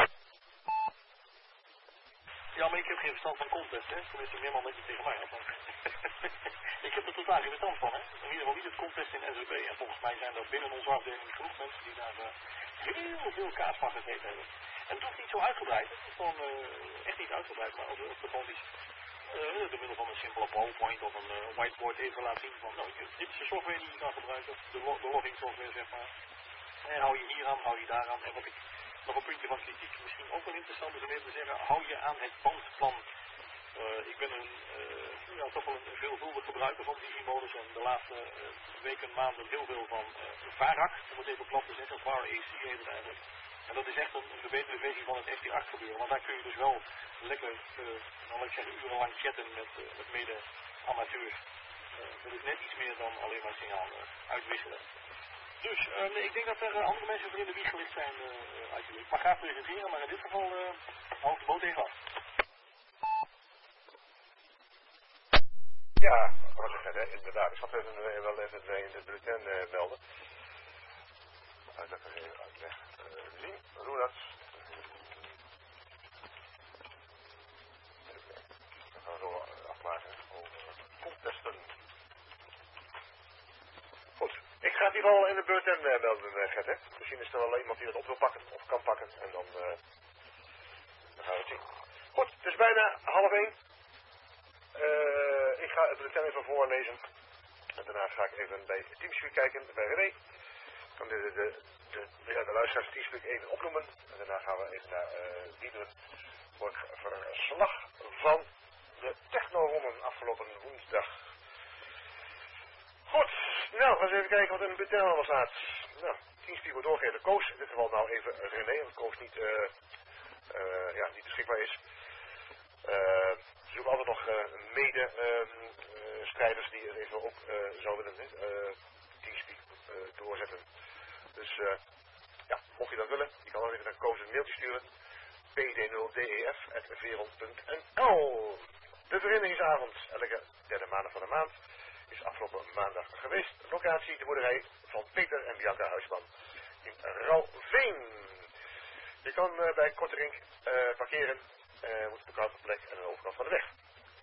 Ja, maar ik heb geen verstand van contest, hè. Tenminste, meer man dat je tegen mij had. Ik heb er totaal geen verstand van, hè. In ieder geval niet het contest in S W B. En volgens mij zijn er binnen onze afdeling genoeg mensen die daar uh, heel veel kaas van gegeten hebben. En het hoeft niet zo uitgebreid. Het is gewoon uh, echt niet uitgebreid, maar als we gewoon iets uh, door middel van een simpele PowerPoint of een uh, whiteboard even laten zien van, nou, dit is de software die je kan gebruiken, de, lo de logging software, zeg maar. En hou je hier aan, hou je daar aan. En wat ik nog een puntje van kritiek misschien ook wel interessant is om even te zeggen, hou je aan het bandplan. Uh, ik ben een, uh, ja, toch wel een veelvuldig gebruiker van Digimodus en de laatste uh, weken, maanden heel veel van uh, VARAC, om het even plat te zeggen, V A R A C heet het eigenlijk. En dat is echt een, een verbeterde versie van het F T acht gebeuren, want daar kun je dus wel lekker, uh, nou, laat ik zeggen, urenlang chatten met, uh, met mede-amateurs. Uh, dat is net iets meer dan alleen maar signaal uh, uitwisselen. Dus uh, nee, ik denk dat er uh, andere mensen voor in de wieg gelicht zijn, uh, uiteraard. Ik mag graag presenteren, maar in dit geval uh, hou ik de boot even af. Ja, wat ik zei, inderdaad. Ik zal even, uh, wel even uh, in de bulletin uh, melden. Uh, dat kan ik even uitleg uh, zien. Hoe doen we dat? Dan gaan we zo afmaken over contesten. Goed. Ik ga het hier al in de bulletin uh, melden, uh, Gert, hè. Misschien is er wel iemand die dat op wil pakken of kan pakken. En dan, uh, dan gaan we het zien. Goed, het is bijna half één. Uh, ik ga het bulletin even voorlezen. En daarna ga ik even bij Teamspeak kijken, bij René. Ik kan de, de, de, de, de, de luisteraars Teamspeak even opnoemen. En daarna gaan we even naar uh, Dieder voor het verslag van de techno-ronden afgelopen woensdag. Goed, nou, gaan we even kijken wat in de bulletin allemaal staat. Nou, Teamspeak wordt doorgegeven Koos. In dit geval nou even René, want Koos niet, uh, uh, ja, niet beschikbaar is. Uh, Er zijn altijd nog uh, mede-strijders uh, uh, die het even ook uh, zouden willen uh, Teamspeak uh, doorzetten. Dus uh, ja, mocht je dat willen, je kan dan even naar Koos een mailtje sturen. p d nul d e f at veron punt n l. De verenigingsavond, elke derde maandag van de maand, is afgelopen maandag geweest. Locatie de boerderij van Peter en Bianca Huisman in Rauwveen. Je kan uh, bij Korterink uh, parkeren. Uh, moet op de koude plek en aan de overkant van de weg.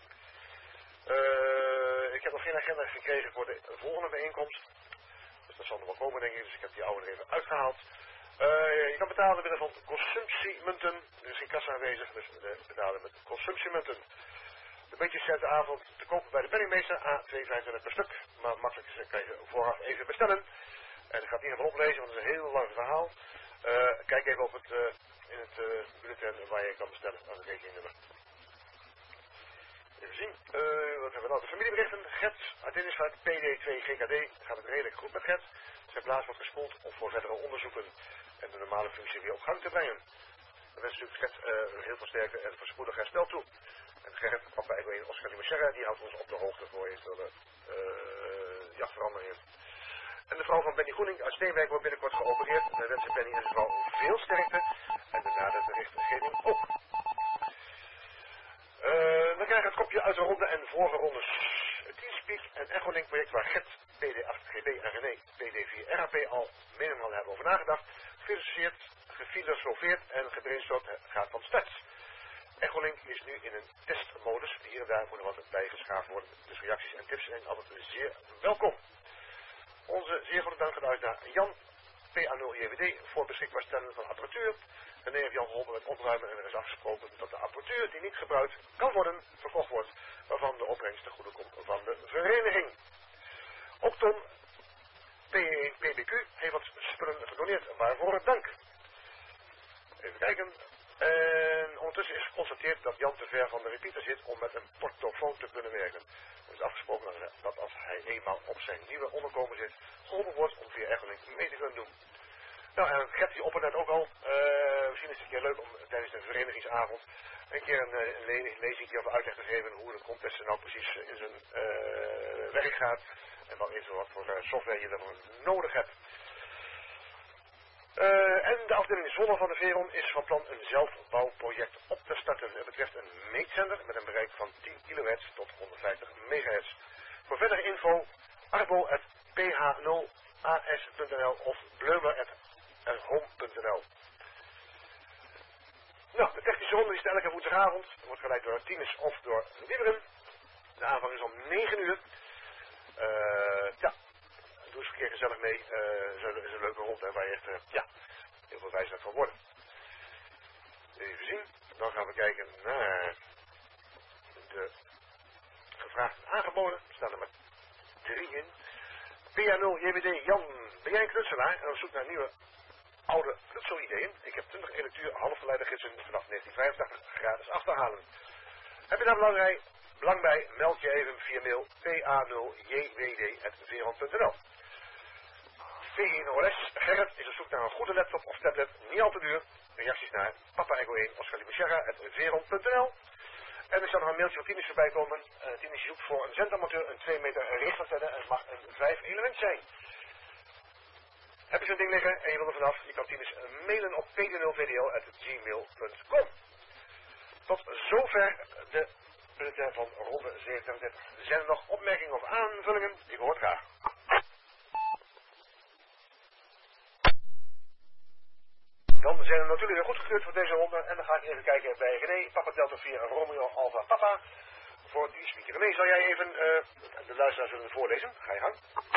Uh, ik heb nog geen agenda gekregen voor de volgende bijeenkomst. Dus dat zal nog wel komen, denk ik. Dus ik heb die oude er even uitgehaald. Uh, je kan betalen binnen van consumptiemunten. Er is geen kassa aanwezig, dus we betalen met consumptiemunten. De beetjes zijn de avond te kopen bij de penningmeester. A twee vijfentwintig per stuk. Maar makkelijk kan je vooraf even bestellen. En ik ga het niet even oplezen, want het is een heel lang verhaal. Uh, kijk even op het... Uh, in het uh, bulletin waar je kan bestellen aan het rekeningnummer. Even zien, uh, wat hebben we nou? De familieberichten. Gert, uit dit is vanuit P D twee G K D. Gaat het redelijk goed met Gert. Zijn plaats wordt gespoeld om voor verdere onderzoeken en de normale functie weer op gang te brengen. We wensen natuurlijk Gert uh, heel veel sterkte en voorspoedig herstel toe. En Gert, papa Egoïne Oscar Limachera, die houdt ons op de hoogte voor eventuele uh, jachtveranderingen. En de vrouw van Benny Groening uit Steenwijk wordt binnenkort geopereerd. We wensen Benny en zijn vrouw veel sterkte. En de nadere berichtgeving ook. Uh, dan krijg je het kopje uit de ronde en vorige rondes. Het Teamspeak en Echolink project waar Gert, P D acht G B en René, P D vier R A P al menigmaal hebben over nagedacht. Gefilosofeerd, gefilosofeerd en gebrainstormd gaat van start. Echolink is nu in een testmodus. Hier en daar moet er wat bijgeschaafd worden. Dus reacties en tips zijn altijd zeer welkom. Onze zeer goede dank gaat uit naar Jan, P A nul J W D, voor beschikbaar stellen van apparatuur. René heeft Jan geholpen met opruimen en er is afgesproken dat de apparatuur die niet gebruikt kan worden, verkocht wordt, waarvan de opbrengst ten goede komt van de vereniging. Ook Tom, P één P B Q, heeft wat spullen gedoneerd, waarvoor dank. werken. En ondertussen is geconstateerd dat Jan te ver van de repeater zit om met een portofoon te kunnen werken. Er is afgesproken dat als hij eenmaal op zijn nieuwe onderkomen zit, geholpen wordt om via Echolink mee te kunnen doen. Nou, en Gert die oppert net ook al. Uh, misschien is het een keer leuk om tijdens de verenigingsavond een keer een, een, een lezing of uitleg te geven hoe de contest nou precies in zijn uh, werk gaat. En wat, is, wat voor software je daarvoor nodig hebt. Uh, en de afdeling Zwolle van de Veron is van plan een zelfbouwproject op te starten. Het betreft een meetzender met een bereik van tien kilohertz tot honderdvijftig megahertz. Voor verdere info arbo at p h nul a s punt n l of bleumer at home punt n l. Nou, de technische ronde is elke woensdagavond. Er wordt geleid door Tinus of door Wieberen. De aanvang is om negen uur. Uh, ja, doe eens een keer gezellig mee. Het uh, is een leuke ronde waar je echt uh, ja, heel veel wijzer van wordt. Even zien. Dan gaan we kijken naar de gevraagd aangeboden. Er staan er maar drie in. P A nul J W D Jan, ben jij een knutselaar en op zoek naar nieuwe oude knutselideeën? Ik heb twintig elektuur halfgeleidergidsen vanaf negentien vijfentachtig gratis af te halen. Heb je daar belang, belang bij? Meld je even via mail p a nul j w d at veron punt n l. V één O S Gerrit is op zoek naar een goede laptop of tablet, niet al te duur. Reacties naar Papa Echo één Oscar Lima Sierra at veron punt n l. En er zal nog een mailtje van Tinus voorbij komen. Uh, Tinus zoekt voor een zendamateur een twee meter richtantenne en het mag een vijf element zijn. Heb je zo'n ding liggen en je wil er vanaf, je kan Tinus mailen op p d nul v d l at gmail punt com. Tot zover de punten van ronde zevenendertig. Zijn er nog opmerkingen of aanvullingen? Ik hoor het graag. Dan zijn we natuurlijk weer goedgekeurd voor deze ronde. En dan ga ik even kijken bij René, Papa Delta vier Romeo Alpha Papa. Voor die speaker. René, zal jij even uh, de luisteraars willen voorlezen? Ga je gang.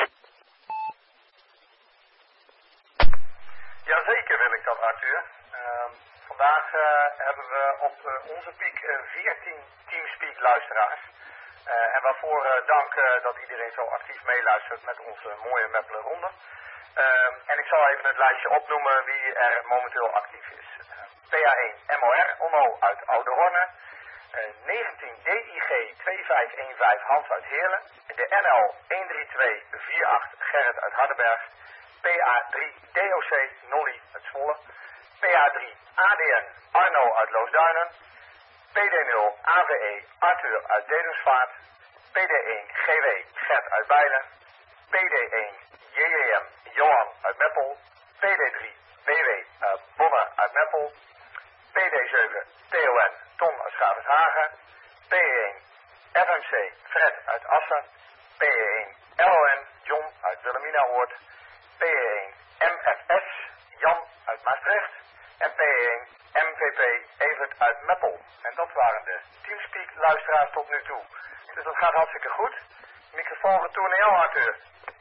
Jazeker wil ik dat, Arthur. Uh, vandaag uh, hebben we op uh, onze piek uh, veertien Teamspeak luisteraars. Uh, en waarvoor uh, dank uh, dat iedereen zo actief meeluistert met onze mooie Meppelen ronde. Uh, en ik zal even het lijstje opnoemen wie er momenteel actief is. Uh, P A één M O R, Onno uit Oude Horne. Uh, negentien D I G twee vijf een vijf Hans uit Heerlen. De N L een drie twee vier acht Gerrit uit Hardenberg. P A drie D O C Nolly uit Zwolle. P A drie A D N Arno uit Loosduinen. P D nul A V E Arthur uit Dedemsvaart. P D één G W Gert uit Bijlen. P D één J J M Johan uit Meppel. P D drie B W uh, Bonne uit Meppel. P D zeven T O N Tom uit Schavershagen. P één F M C Fred uit Assen. P één L O N John uit Wilhelminaoord. P één M F S Jan uit Maastricht. En P één M V P Evert uit Meppel. En dat waren de Teamspeak luisteraars tot nu toe. Dus dat gaat hartstikke goed. Microfoon retour naar jou, Arthur.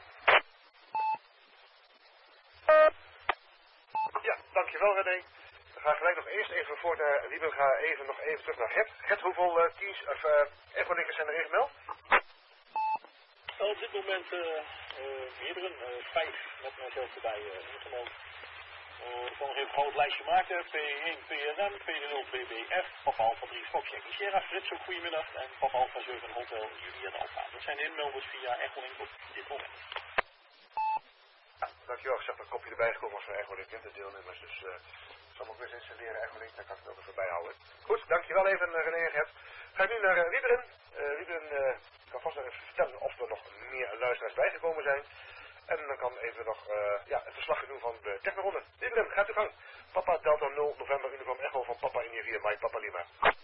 Ja, dankjewel René. Dan ga ik gelijk nog eerst even voor de Wiebel, ga even nog even terug naar Gert. Gert, hoeveel uh, teams of uh, Echolinkers zijn er in gemeld? Op dit moment uh, uh, meerdere, uh, vijf met mijzelf erbij uh, ingemeld. Uh, ik kan nog even een groot lijstje maken. P één P N M, P nul B B F, Papa Alpha drie Fox Yankee Sierra, Frits ook goedemiddag en Papa Alpha zeven Hotel Julian Alpha. Dat zijn de inmelders via Echolink op dit moment. Ja, dankjewel. Ik zag dat kopje erbij gekomen als van Echolink de deelnemers. Dus uh, ik zal hem ook weer eens installeren Echolink, dan kan ik het ook even bijhouden. Goed, dankjewel even uh, René en Gert. Ga ik nu naar uh, Wieberen. Uh, Wieberen uh, kan vast nog even vertellen of er nog meer luisteraars bijgekomen zijn. En dan kan even nog uh, ja, het verslag doen van de technoronde. Wieberen, gaat u gang. Papa Delta nul November Uniform Echo van Papa India vier Mike Papa Lima.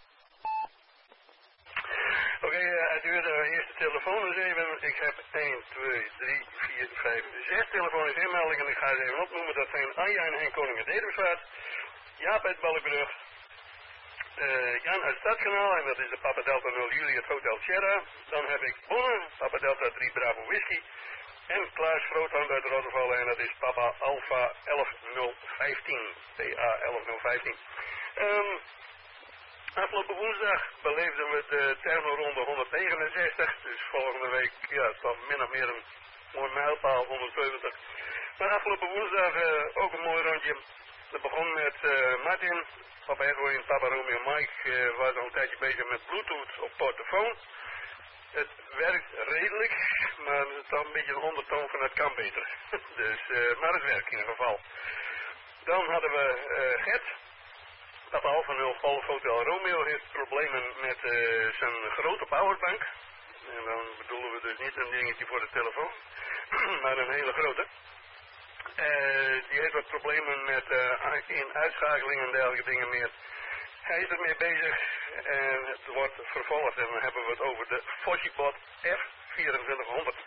Oké, okay, uh, uit de eerste telefoon eens even. Ik heb één, twee, drie, vier, vijf, zes telefonische inmeldingen. Ik ga ze even opnoemen. Dat zijn Arjan en Koningen Dedemsvaart. Jaap uit Balkbrug. Uh, Jan uit Stadskanaal. En dat is de Papa Delta nul Juliet Hotel Sierra. Dan heb ik Bonne, Papa Delta drie Bravo Whisky. En Klaas Vroothand uit Rottervallen. En dat is Papa Alpha elf nul vijftien. P A elf nul vijftien. Um, Afgelopen woensdag beleefden we de Thermoronde honderdnegenenzestig, dus volgende week, ja, het zal min of meer een mooi mijlpaal, honderdzeventig. Maar afgelopen woensdag uh, ook een mooi rondje. dat begon met uh, Martin. Papa Echo en Papa Romeo Mike uh, waren al een tijdje bezig met Bluetooth op portofoon. Het werkt redelijk, maar het is toch een beetje een ondertoon van het kan beter. dus, uh, maar het werkt in ieder geval. Dan hadden we uh, Gert. Papa Alpha nul Golf Hotel Romeo heeft problemen met uh, zijn grote powerbank. En dan bedoelen we dus niet een dingetje voor de telefoon, maar een hele grote. Uh, die heeft wat problemen met uh, in uitschakeling en dergelijke dingen meer. Hij is ermee bezig en het wordt vervolgd en dan hebben we het over de Foshibot F vierentwintighonderd.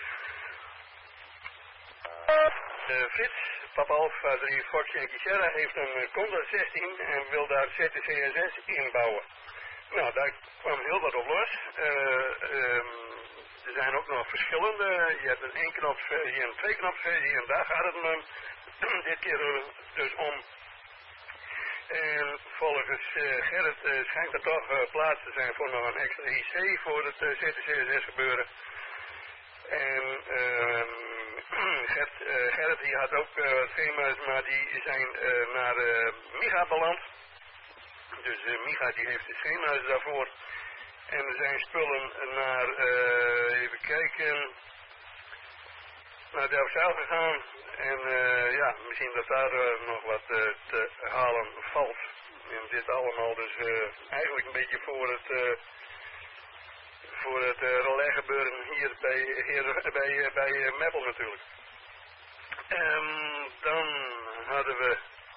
Uh, Frits, Papa Alpha drie Fox Yankee Sierra heeft een Condor zestien en wil daar C T C S S in bouwen. Nou, daar kwam heel wat op los. Uh, um, er zijn ook nog verschillende. Je hebt een één-knopsversie en een twee-knopsversie en daar gaat het me dit keer dus om. En volgens uh, Gerrit uh, schijnt er toch uh, plaats te zijn voor nog een extra I C voor het uh, C T C S S gebeuren. En uh, Gert, uh, Gerrit die had ook uh, thema's, maar die zijn uh, naar uh, Miga beland. Dus uh, Miga die heeft de schema's daarvoor. En er zijn spullen naar, uh, even kijken, naar Delfzijl gegaan. En uh, ja, misschien dat daar uh, nog wat uh, te halen valt. En dit allemaal dus uh, eigenlijk een beetje voor het, uh, voor het uh, relais gebeuren hier bij, hier, bij, uh, bij uh, Meppel natuurlijk. Um, dan hadden we,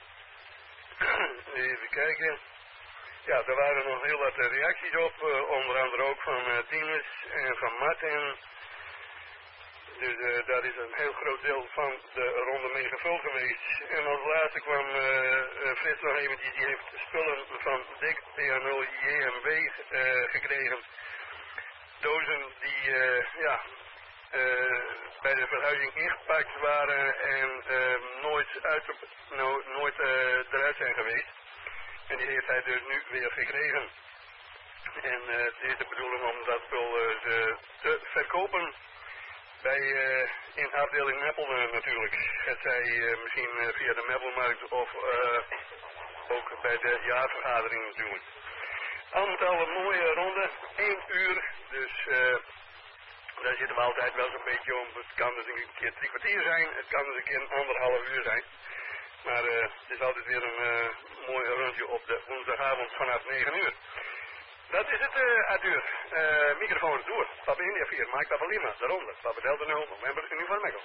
even kijken. Ja, er waren nog heel wat reacties op, uh, onder andere ook van uh, Tinus en van Martin. Dus uh, daar is een heel groot deel van de ronde mee gevuld geweest. En als laatste kwam uh, uh, Frits nog eventjes, die heeft spullen van Dick P N L J M W uh, gekregen. Dozen die uh, ja, uh, bij de verhuizing ingepakt waren en uh, nooit, uit, no, nooit uh, eruit zijn geweest. En die heeft hij dus nu weer gekregen. En uh, het is de bedoeling om dat spul uh, te verkopen bij, uh, in afdeling Meppel uh, natuurlijk. Het zij uh, misschien uh, via de Meppelmarkt of uh, ook bij de jaarvergadering natuurlijk. Al met al een mooie ronde, één uur, dus uh, daar zitten we altijd wel zo'n beetje om. Het kan dus een keer drie kwartier zijn, het kan dus een keer een anderhalf uur zijn. Maar uh, het is altijd weer een uh, mooi rondje op de woensdagavond vanaf negen uur. Dat is het, uh, Arthur. Uh, microfoon is door. Papa India vier, Mike Papa Lima, de ronde. Papa Delta nul, November, Uniform Echo.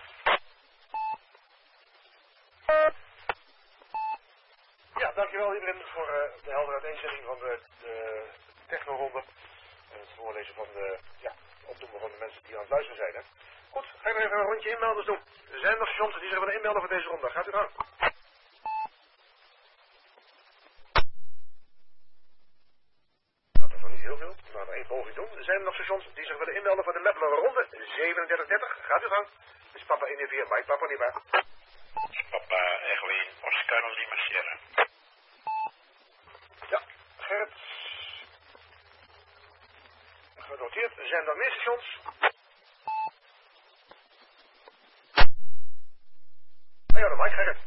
Ja, dankjewel iedereen voor uh, de heldere uiteenzetting van de, de technoronde. En het voorlezen van de, ja, opdoemen van de mensen die aan het luisteren zijn. Hè. Goed, ga ik nog even een rondje inmelders doen. Er zijn nog stations die zich willen inmelden voor deze ronde. Gaat u gang. Dat is nog niet heel veel. We gaan er één poging doen. Er zijn nog stations die zich willen inmelden voor de Meppeler ronde. zevenendertig dertig. Gaat u gang. Dit is Papa in de vier, Mike Papa Lima. Papa Echo één, Oscar Lima Sierra. Ja, Gerrit. Genoteerd. Er zijn nog meer stations. Ah ja, de Mike Gerrit.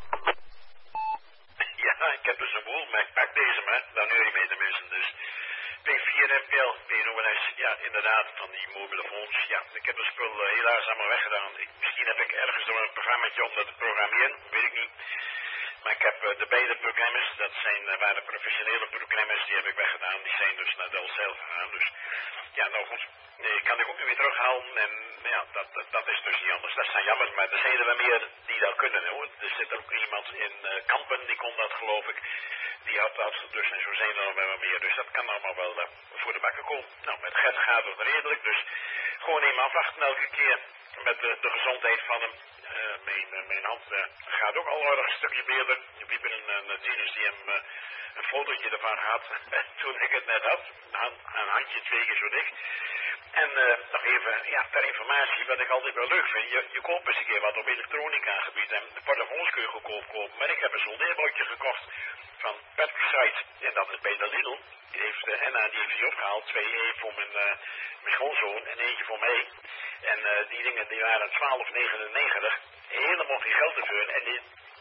Ja, ik heb dus een boel, maar ik pak deze maar. Dan hoor je mee tenminste. Dus P vier M P L, P N O N S, ja inderdaad, van die mobiele phones. Ja, ik heb de spul uh, helaas allemaal weggedaan. Ik, misschien heb ik ergens door een programmaatje om dat te programmeren, weet ik niet. Maar ik heb uh, de beide programma's, dat zijn, uh, waren professionele programma's, die heb ik weggedaan. Die zijn dus naar Delcel gegaan. Dus ja, nou goed, ik kan ik ook weer terughalen. En ja, dat, dat, dat is dus niet anders. Dat is nou jammer, maar er zijn er wel meer die dat kunnen. Hoor. Er zit ook iemand in uh, Kampen, die kon dat geloof ik. Die had dat, dus en zo zijn er nog wel meer. Dus dat kan allemaal wel uh, voor de bakken komen. Nou, met Gert gaat het redelijk. Dus gewoon even afwachten elke keer met uh, de gezondheid van hem. Uh, mijn, uh, mijn hand uh, gaat ook al een stukje beter. We hebben een, een Genius die hem uh, een fotootje ervan had toen ik het net had. Een, een handje twee keer zo dicht. En uh, nog even, ja, ter informatie, wat ik altijd wel leuk vind. Je, je koopt eens een keer wat op elektronica gebied en de portofoons kun je goedkoop kopen. Maar ik heb een soldeerblokje gekocht van Petrosite en dat is bij de Lidl. Die heeft uh, Enna die heeft die opgehaald. Twee, één voor mijn, uh, mijn schoonzoon en eentje voor mij. En uh, die dingen die waren twaalf negenennegentig. Helemaal geen geld te veel. En die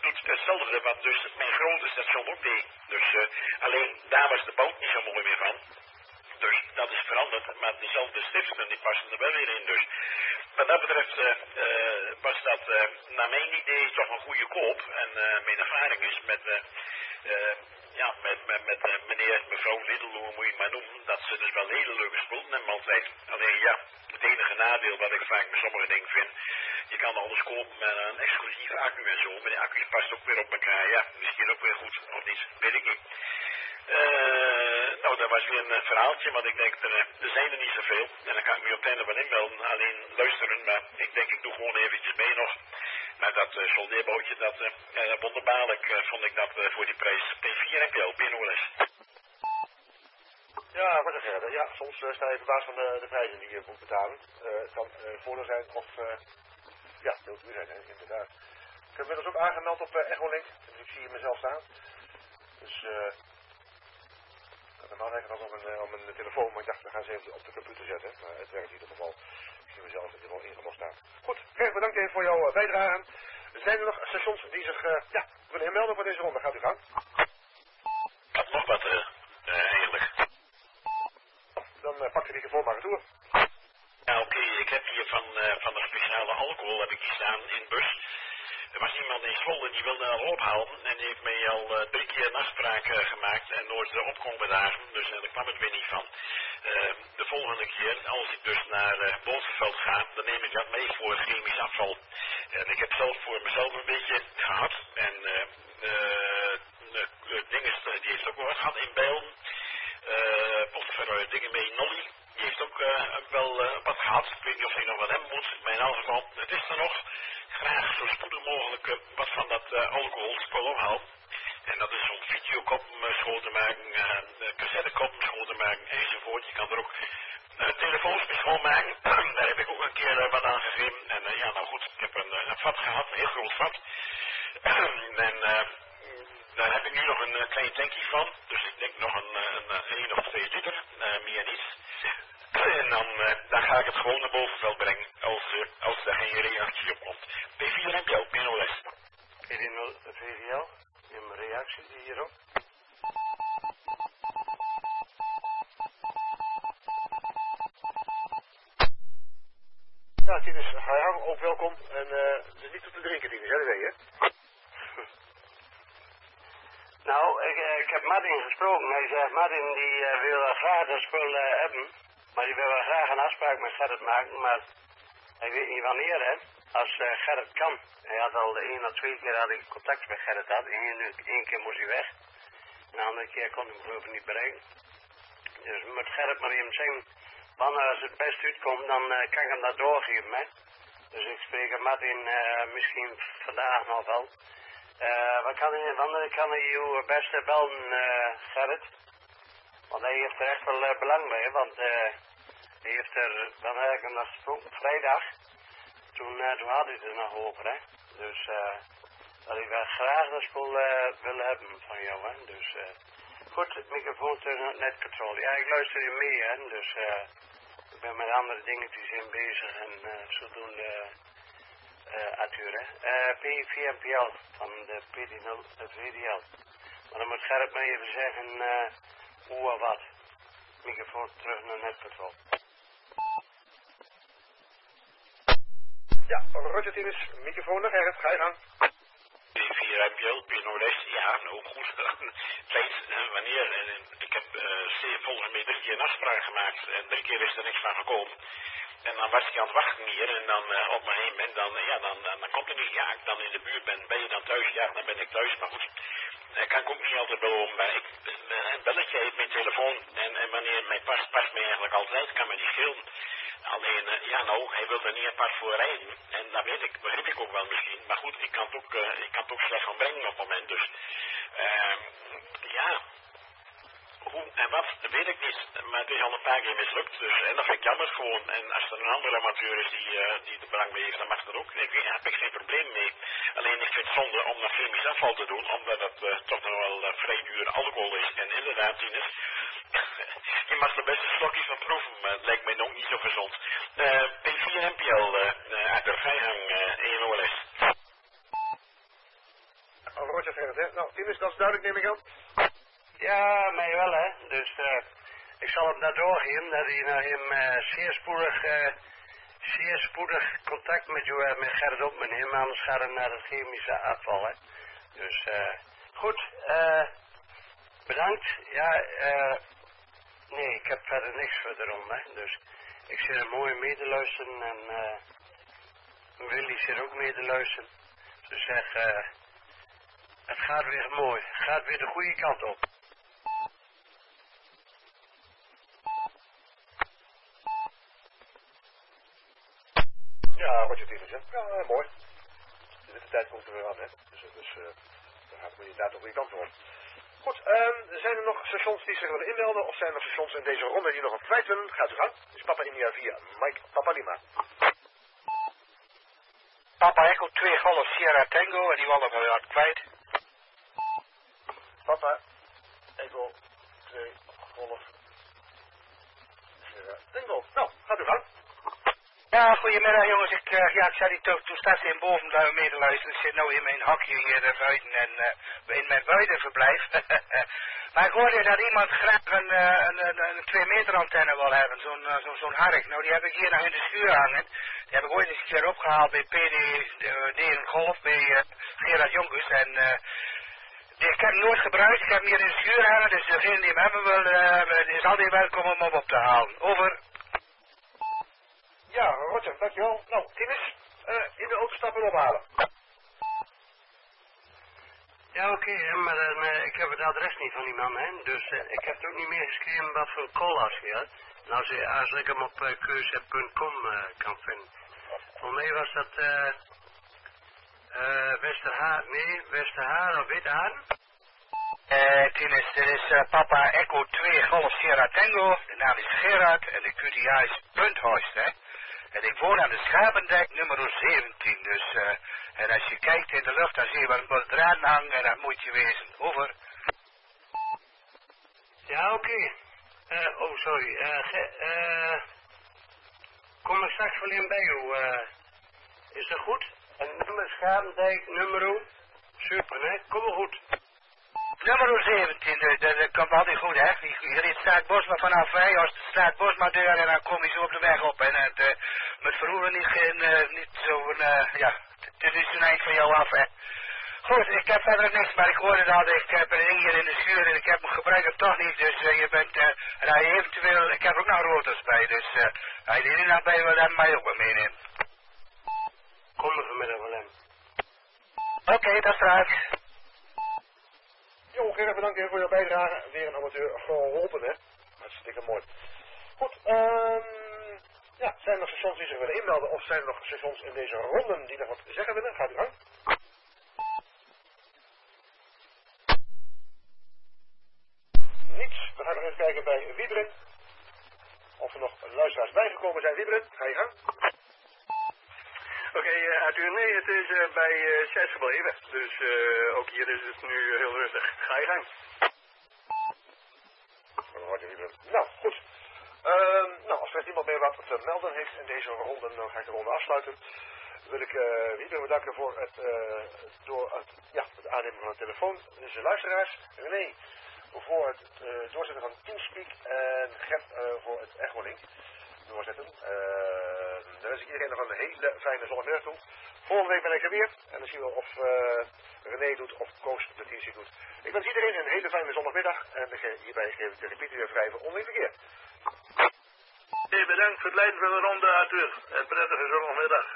doet hetzelfde wat dus mijn grote station ook deed. Dus uh, alleen daar was de boot niet zo mooi meer van. Dus dat is veranderd, maar diezelfde stiften die passen er wel weer in. Dus wat dat betreft uh, uh, was dat uh, naar mijn idee toch een goede koop. En uh, mijn ervaring is met, uh, uh, ja, met, met, met uh, meneer, mevrouw Lidl, hoe moet je het maar noemen, dat ze dus wel hele leuke spullen hebben altijd. Alleen ja, het enige nadeel wat ik vaak met sommige dingen vind, je kan alles kopen met een exclusieve accu en zo, maar die accu past ook weer op elkaar. Ja, misschien ook weer goed, of niet, weet ik niet. Uh, nou, dat was weer een uh, verhaaltje, want ik denk, er, er zijn er niet zoveel. En dan kan ik me op het einde wel inmelden, alleen luisteren. Maar ik denk, ik doe gewoon eventjes mee nog. Maar dat uh, soldeerbootje, dat uh, uh, wonderbaarlijk uh, vond ik dat uh, voor die prijs. P vier M P L, P N O S. Ja, wat zeg je? Ja, soms uh, sta je verbaasd van de, de prijzen die je moet betalen. Uh, het kan uh, voordeel zijn of, uh, ja, heel duur zijn, hè, inderdaad. Ik heb inmiddels ook aangemeld op uh, Echolink, dus ik zie hier mezelf staan. Dus, eh... Uh, normaal eigenlijk nog op een, op een telefoon, maar ik dacht, we gaan ze even op de computer zetten. Maar het werkt in ieder geval. Ik zie mezelf in ieder geval ingelogd staan. Goed, Gert, bedankt even voor jouw bijdrage. Zijn er nog stations die zich, uh, ja, willen inmelden voor deze ronde? Gaat u gang. Ik had nog wat, uh, uh, eigenlijk. Dan uh, pak de microfoon maar retour. Ja, oké, okay. Ik heb hier van, uh, van de speciale alcohol, heb ik hier staan in bus. Er was iemand in Zwolle die wilde al ophalen en die heeft mij al uh, drie keer een afspraak uh, gemaakt en nooit uh, op kon bedagen, dus uh, daar kwam het weer niet van. Uh, de volgende keer, als ik dus naar uh, Bovenveld ga, dan neem ik dat mee voor chemisch afval. En ik heb zelf voor mezelf een beetje gehad en uh, uh, de, de dinges, die heeft ook wel wat gehad in Bijlen. Uh, of er dingen mee Nolly, die heeft ook uh, wel uh, wat gehad. Ik weet niet of hij nog wat hebben moet, maar in elk geval, het is er nog. Graag zo spoedig mogelijk uh, wat van dat uh, alcoholspul ophaal. En dat is zo'n videokop uh, schoon te maken, uh, cassettekop schoon te maken enzovoort. Je kan er ook uh, telefoons mee schoonmaken. Daar heb ik ook een keer uh, wat aan gegeven. En uh, ja, nou goed, ik heb een, een vat gehad, een heel groot vat. en uh, daar heb ik nu nog een uh, klein tankje van. Dus ik denk nog een, een, een, een of twee liter, uh, meer niet. En dan, uh, dan ga ik het gewoon naar Bovenveld brengen als, uh, als er geen reactie op komt. P vier M P L, P N O S. P nul V V L, een reactie hier ook. Ja, Tinus, ga je ook welkom. En uh, het is niet tot te drinken, Tinus, hè, dat weet je. Nou, ik, ik heb Martin gesproken. Hij zegt, Martin die uh, wil graag dat spul uh, hebben. Maar die wil wel graag een afspraak met Gerrit maken, maar hij weet niet wanneer, hè. Als uh, Gerrit kan. Hij had al de één of twee keer had ik contact met Gerrit had. Eén, één keer moest hij weg. En de andere keer kon ik hem geloof ik niet bereiken. Dus moet Gerrit maar even zeggen, wanneer als het best uitkomt, dan uh, kan ik hem dat doorgeven, hè. Dus ik spreek met Martin uh, misschien vandaag nog wel. Uh, wat kan hij, wanneer kan hij je beste bellen, uh, Gerrit? Want hij heeft er echt wel uh, belang bij, want uh, hij heeft er, dan heb ik hem nog gesproken, vrijdag. Toen, uh, toen had hij het er nog over, hè. Dus uh, dat ik wel graag dat spul uh, wil hebben van jou, hè. Dus uh, goed, het microfoon tussen het netcontrole. Ja, ik luister je mee, hè. Dus uh, ik ben met andere dingetjes in bezig en uh, zodoende uh, Arthur, hè. Uh, P vier M P L van de P D nul V D L. Maar dan moet Gerrit mij even zeggen uh, hoe of wat. Microfoon terug naar netcontrole. Ja, Roger Tinus, microfoon naar Gerrit, ga je gang. P vier M P L, P N O S, ja, nou goed. Tijd, uh, wanneer? Uh, ik heb uh, volgens mij drie keer een afspraak gemaakt en drie keer is er niks van gekomen. En dan was ik aan het wachten hier en dan uh, op mijn heen ben, dan, uh, ja, dan, dan, dan komt er niet. Ja, ik dan in de buurt ben, ben je dan thuis? Ja, dan ben ik thuis, maar goed. Dat kan ik ook niet altijd beloven, maar ik, een belletje heeft mijn telefoon en, en wanneer het mij past, past mij eigenlijk altijd, kan me niet schelen. Alleen, uh, ja nou, hij wil er niet apart voor rijden. En dat weet ik, begrijp ik ook wel misschien. Maar goed, ik kan het ook, uh, ik kan het ook slecht gaan brengen op het moment. Dus, uh, ja, hoe en wat, weet ik niet. Maar het is al een paar keer mislukt. Dus, en dat vind ik jammer gewoon. En als er een andere amateur is die, uh, die er belang mee heeft, dan mag dat ook. Ik, daar heb ik geen probleem mee. Alleen ik vind het zonde om naar chemisch afval te doen, omdat het uh, toch nog wel uh, vrij duur alcohol is. En inderdaad, Tinus, je mag er best een slokje van proeven, maar het lijkt mij nog niet zo gezond. Uh, P vier M P L, uh, uh, uit de vrijgang, uh, E N O L S. Tinus, dat is duidelijk, neem ik aan. Ja, mij wel, hè. Dus uh, ik zal hem daar doorgeven dat hij naar hem uh, zeer spoedig, uh, zeer spoedig contact met, uh, met Gerrit op met hem, anders gaat hij naar het chemische afval, hè. Dus uh, goed, uh, bedankt. Ja, uh, nee, ik heb verder niks verder om, hè. Dus ik zit er mooi mee te luisteren en uh, Willy zit ook mee te luisteren. Dus zeg, uh, het gaat weer mooi, het gaat weer de goede kant op. Ja, Roger Tinus, hè. Ja, mooi. De tijd komt er weer aan, hè. Dus, dus uh, dan gaat het inderdaad de goede kant op. Goed, um, zijn er nog stations die zich willen inmelden? Of zijn er nog stations in deze ronde die nog wat kwijt willen? Gaat u gang. Dus Papa India via Mike Papa Lima. Papa Echo twee Golf Sierra Tango en die wilde wel wat kwijt. Papa Echo twee Golf Sierra Tango. Nou, gaat u gang. Ja, goedemiddag jongens. Ik, uh, ja, ik zei die toen, toen staat ze in bovenduim mee te luisteren. Ik zit nu in mijn hokje hier buiten en uh, in mijn buitenverblijf. Maar ik hoorde dat iemand graag een, uh, een, een, een twee meter antenne wil hebben, zo'n uh, zo, zo'n hark. Nou, die heb ik hier nog in de schuur hangen. Die heb ik ooit eens een keer opgehaald bij P D en Golf, bij uh, Gerard Jonkus. En uh, die, ik heb hem nooit gebruikt, ik heb hem hier in de schuur hangen, dus degene die hem hebben wil, uh, is altijd welkom om hem op te halen. Over. Ja, Roger, dankjewel. Nou, Tinus, uh, in de auto stappen en ophalen. Ja, oké, okay, maar uh, ik heb het adres niet van die man, hè. Dus uh, ik heb het ook niet meer geschreven wat voor colla's hij had. Nou, als, als ik hem op uh, keuze punt com uh, kan vinden. Voor mij was dat uh, uh, Westerhaar, nee, Westerhaar of Withaar. Uh, Tinus, dit is uh, Papa Echo twee Golf Sierra Tango. De naam is Gerard en de Q T A is Punthorst, hè. En ik woon aan de Schapendijk nummer zeventien, dus uh, en als je kijkt in de lucht, dan zie je wel een bol draad hangen en dat moet je wezen. Over. Ja, oké. Okay. Uh, oh, sorry. Uh, ge, uh, kom ik straks wel in bij u. Uh, is dat goed? En nummer Schapendijk nummer super, hè? Kom maar goed. Nummer zeventien, dat, dat, dat komt altijd goed, hè. Je, je reed Straat Bosma vanaf wij, als de Straat Bosma deur en dan kom je zo op de weg op. En het, uh, met verroeren niet, geen, uh, niet zo'n, uh, ja, het is een eind van jou af, hè. Goed, ik heb verder niks, maar ik hoorde dat, ik heb een ding hier in de schuur en ik heb hem gebruikt het toch niet. Dus uh, je bent, uh, en hij eventueel, ik heb ook nog rotors bij, dus uh, hij die er nog bij wil, dan mag je ook wel meenemen. Kom er vanmiddag wel in. Oké, okay, dat straks. Jo, Gerard, bedankt even voor jouw bijdrage. Weer een amateur geholpen, hè. Hartstikke mooi. Goed, um, ja, zijn er nog stations die zich willen inmelden? Of zijn er nog stations in deze ronden die nog wat zeggen willen? Gaat u gang. Niets. We gaan nog even kijken bij Wiebren. Of er nog luisteraars bijgekomen zijn. Wiebren, ga je gang. Oké, okay, uh, Arthur, nee, het is uh, bij uh, zes gebleven. Dus uh, ook hier is het nu heel rustig. Ga je gang. Nou, goed. Uh, nou, als er iemand meer wat te melden heeft in deze ronde, dan ga ik de ronde afsluiten. Wil ik uh, Wiebren bedanken voor het, uh, door het, ja, het aannemen van de telefoon. Dus de luisteraars. René voor het uh, doorzetten van Teamspeak en Gert uh, voor het Echolink doorzetten. Uh, dan wens ik iedereen nog een hele fijne zondagmiddag toe. Volgende week ben ik er weer. En dan zien we of uh, René doet of Koos de Teamspeak doet. Ik wens iedereen een hele fijne zondagmiddag. En hierbij geef ik de repeater weer vrij voor onderling verkeer. Hey, bedankt voor het leiden van de ronde, Arthur. En prettige zondagmiddag.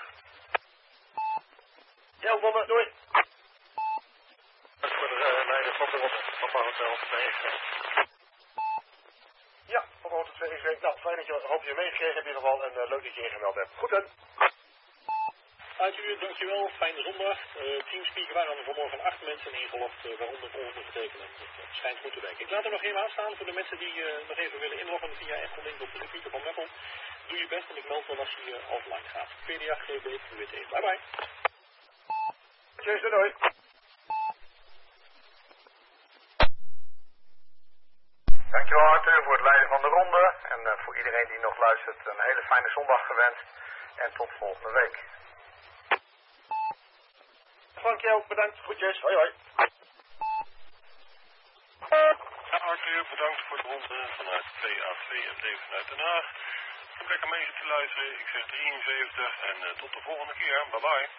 Ja, Bonne, doei. Voor de leider van de ronde. Papa Hotel twee X. Ja, Papa Hotel twee X. Nou, fijn dat je hoop je meegekregen hebt in ieder geval. En uh, leuk dat je ingemeld hebt. Goed dan. Arthur, dankjewel. Fijne zondag. Uh, Teamspeak waren er vanmorgen acht mensen ingelogd, uh, waaronder volgende getekenen. Het schijnt goed te werken. Ik laat er nog even aanstaan voor de mensen die uh, nog even willen inloggen via Echolink op de repeater van Meppel. Doe je best en ik meld wel als je uh, offline gaat. P D A G B, U W T. Bye bye. Tjus, doei. Dankjewel Arthur voor het leiden van de ronde. En uh, voor iedereen die nog luistert, een hele fijne zondag gewenst. En tot volgende week. Frank, jou bedankt. Groetjes. Hoi hoi. hartelijk bedankt voor de ronde vanuit T A twee M D vanuit Den Haag. Om lekker mee te luisteren. Ik zeg drieënzeventig en uh, tot de volgende keer. Bye bye.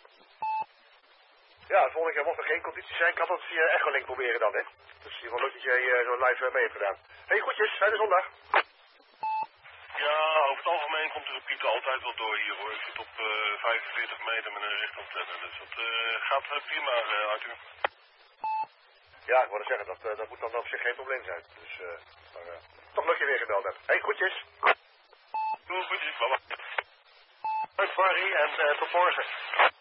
Ja, de volgende keer mocht er geen conditie zijn. Ik had het via Echolink proberen dan, hè. Dus in ieder geval leuk dat jij uh, zo live uh, mee hebt gedaan. Hé, hey, goedjes. Fijne zondag. Ja, over het algemeen komt de repeater altijd wel door hier hoor. Ik zit op uh, vijfenveertig meter met een richtantenna. Dus dat uh, gaat uh, prima, uh, Arthur. Ja, ik wilde zeggen, dat, uh, dat moet dan op zich geen probleem zijn. Dus, uh, maar, uh, toch leuk je weer gebeld hebt. Hé, hey, goedjes. Doei, goedjes. Bye bye. Hoi, Barry, en uh, tot morgen.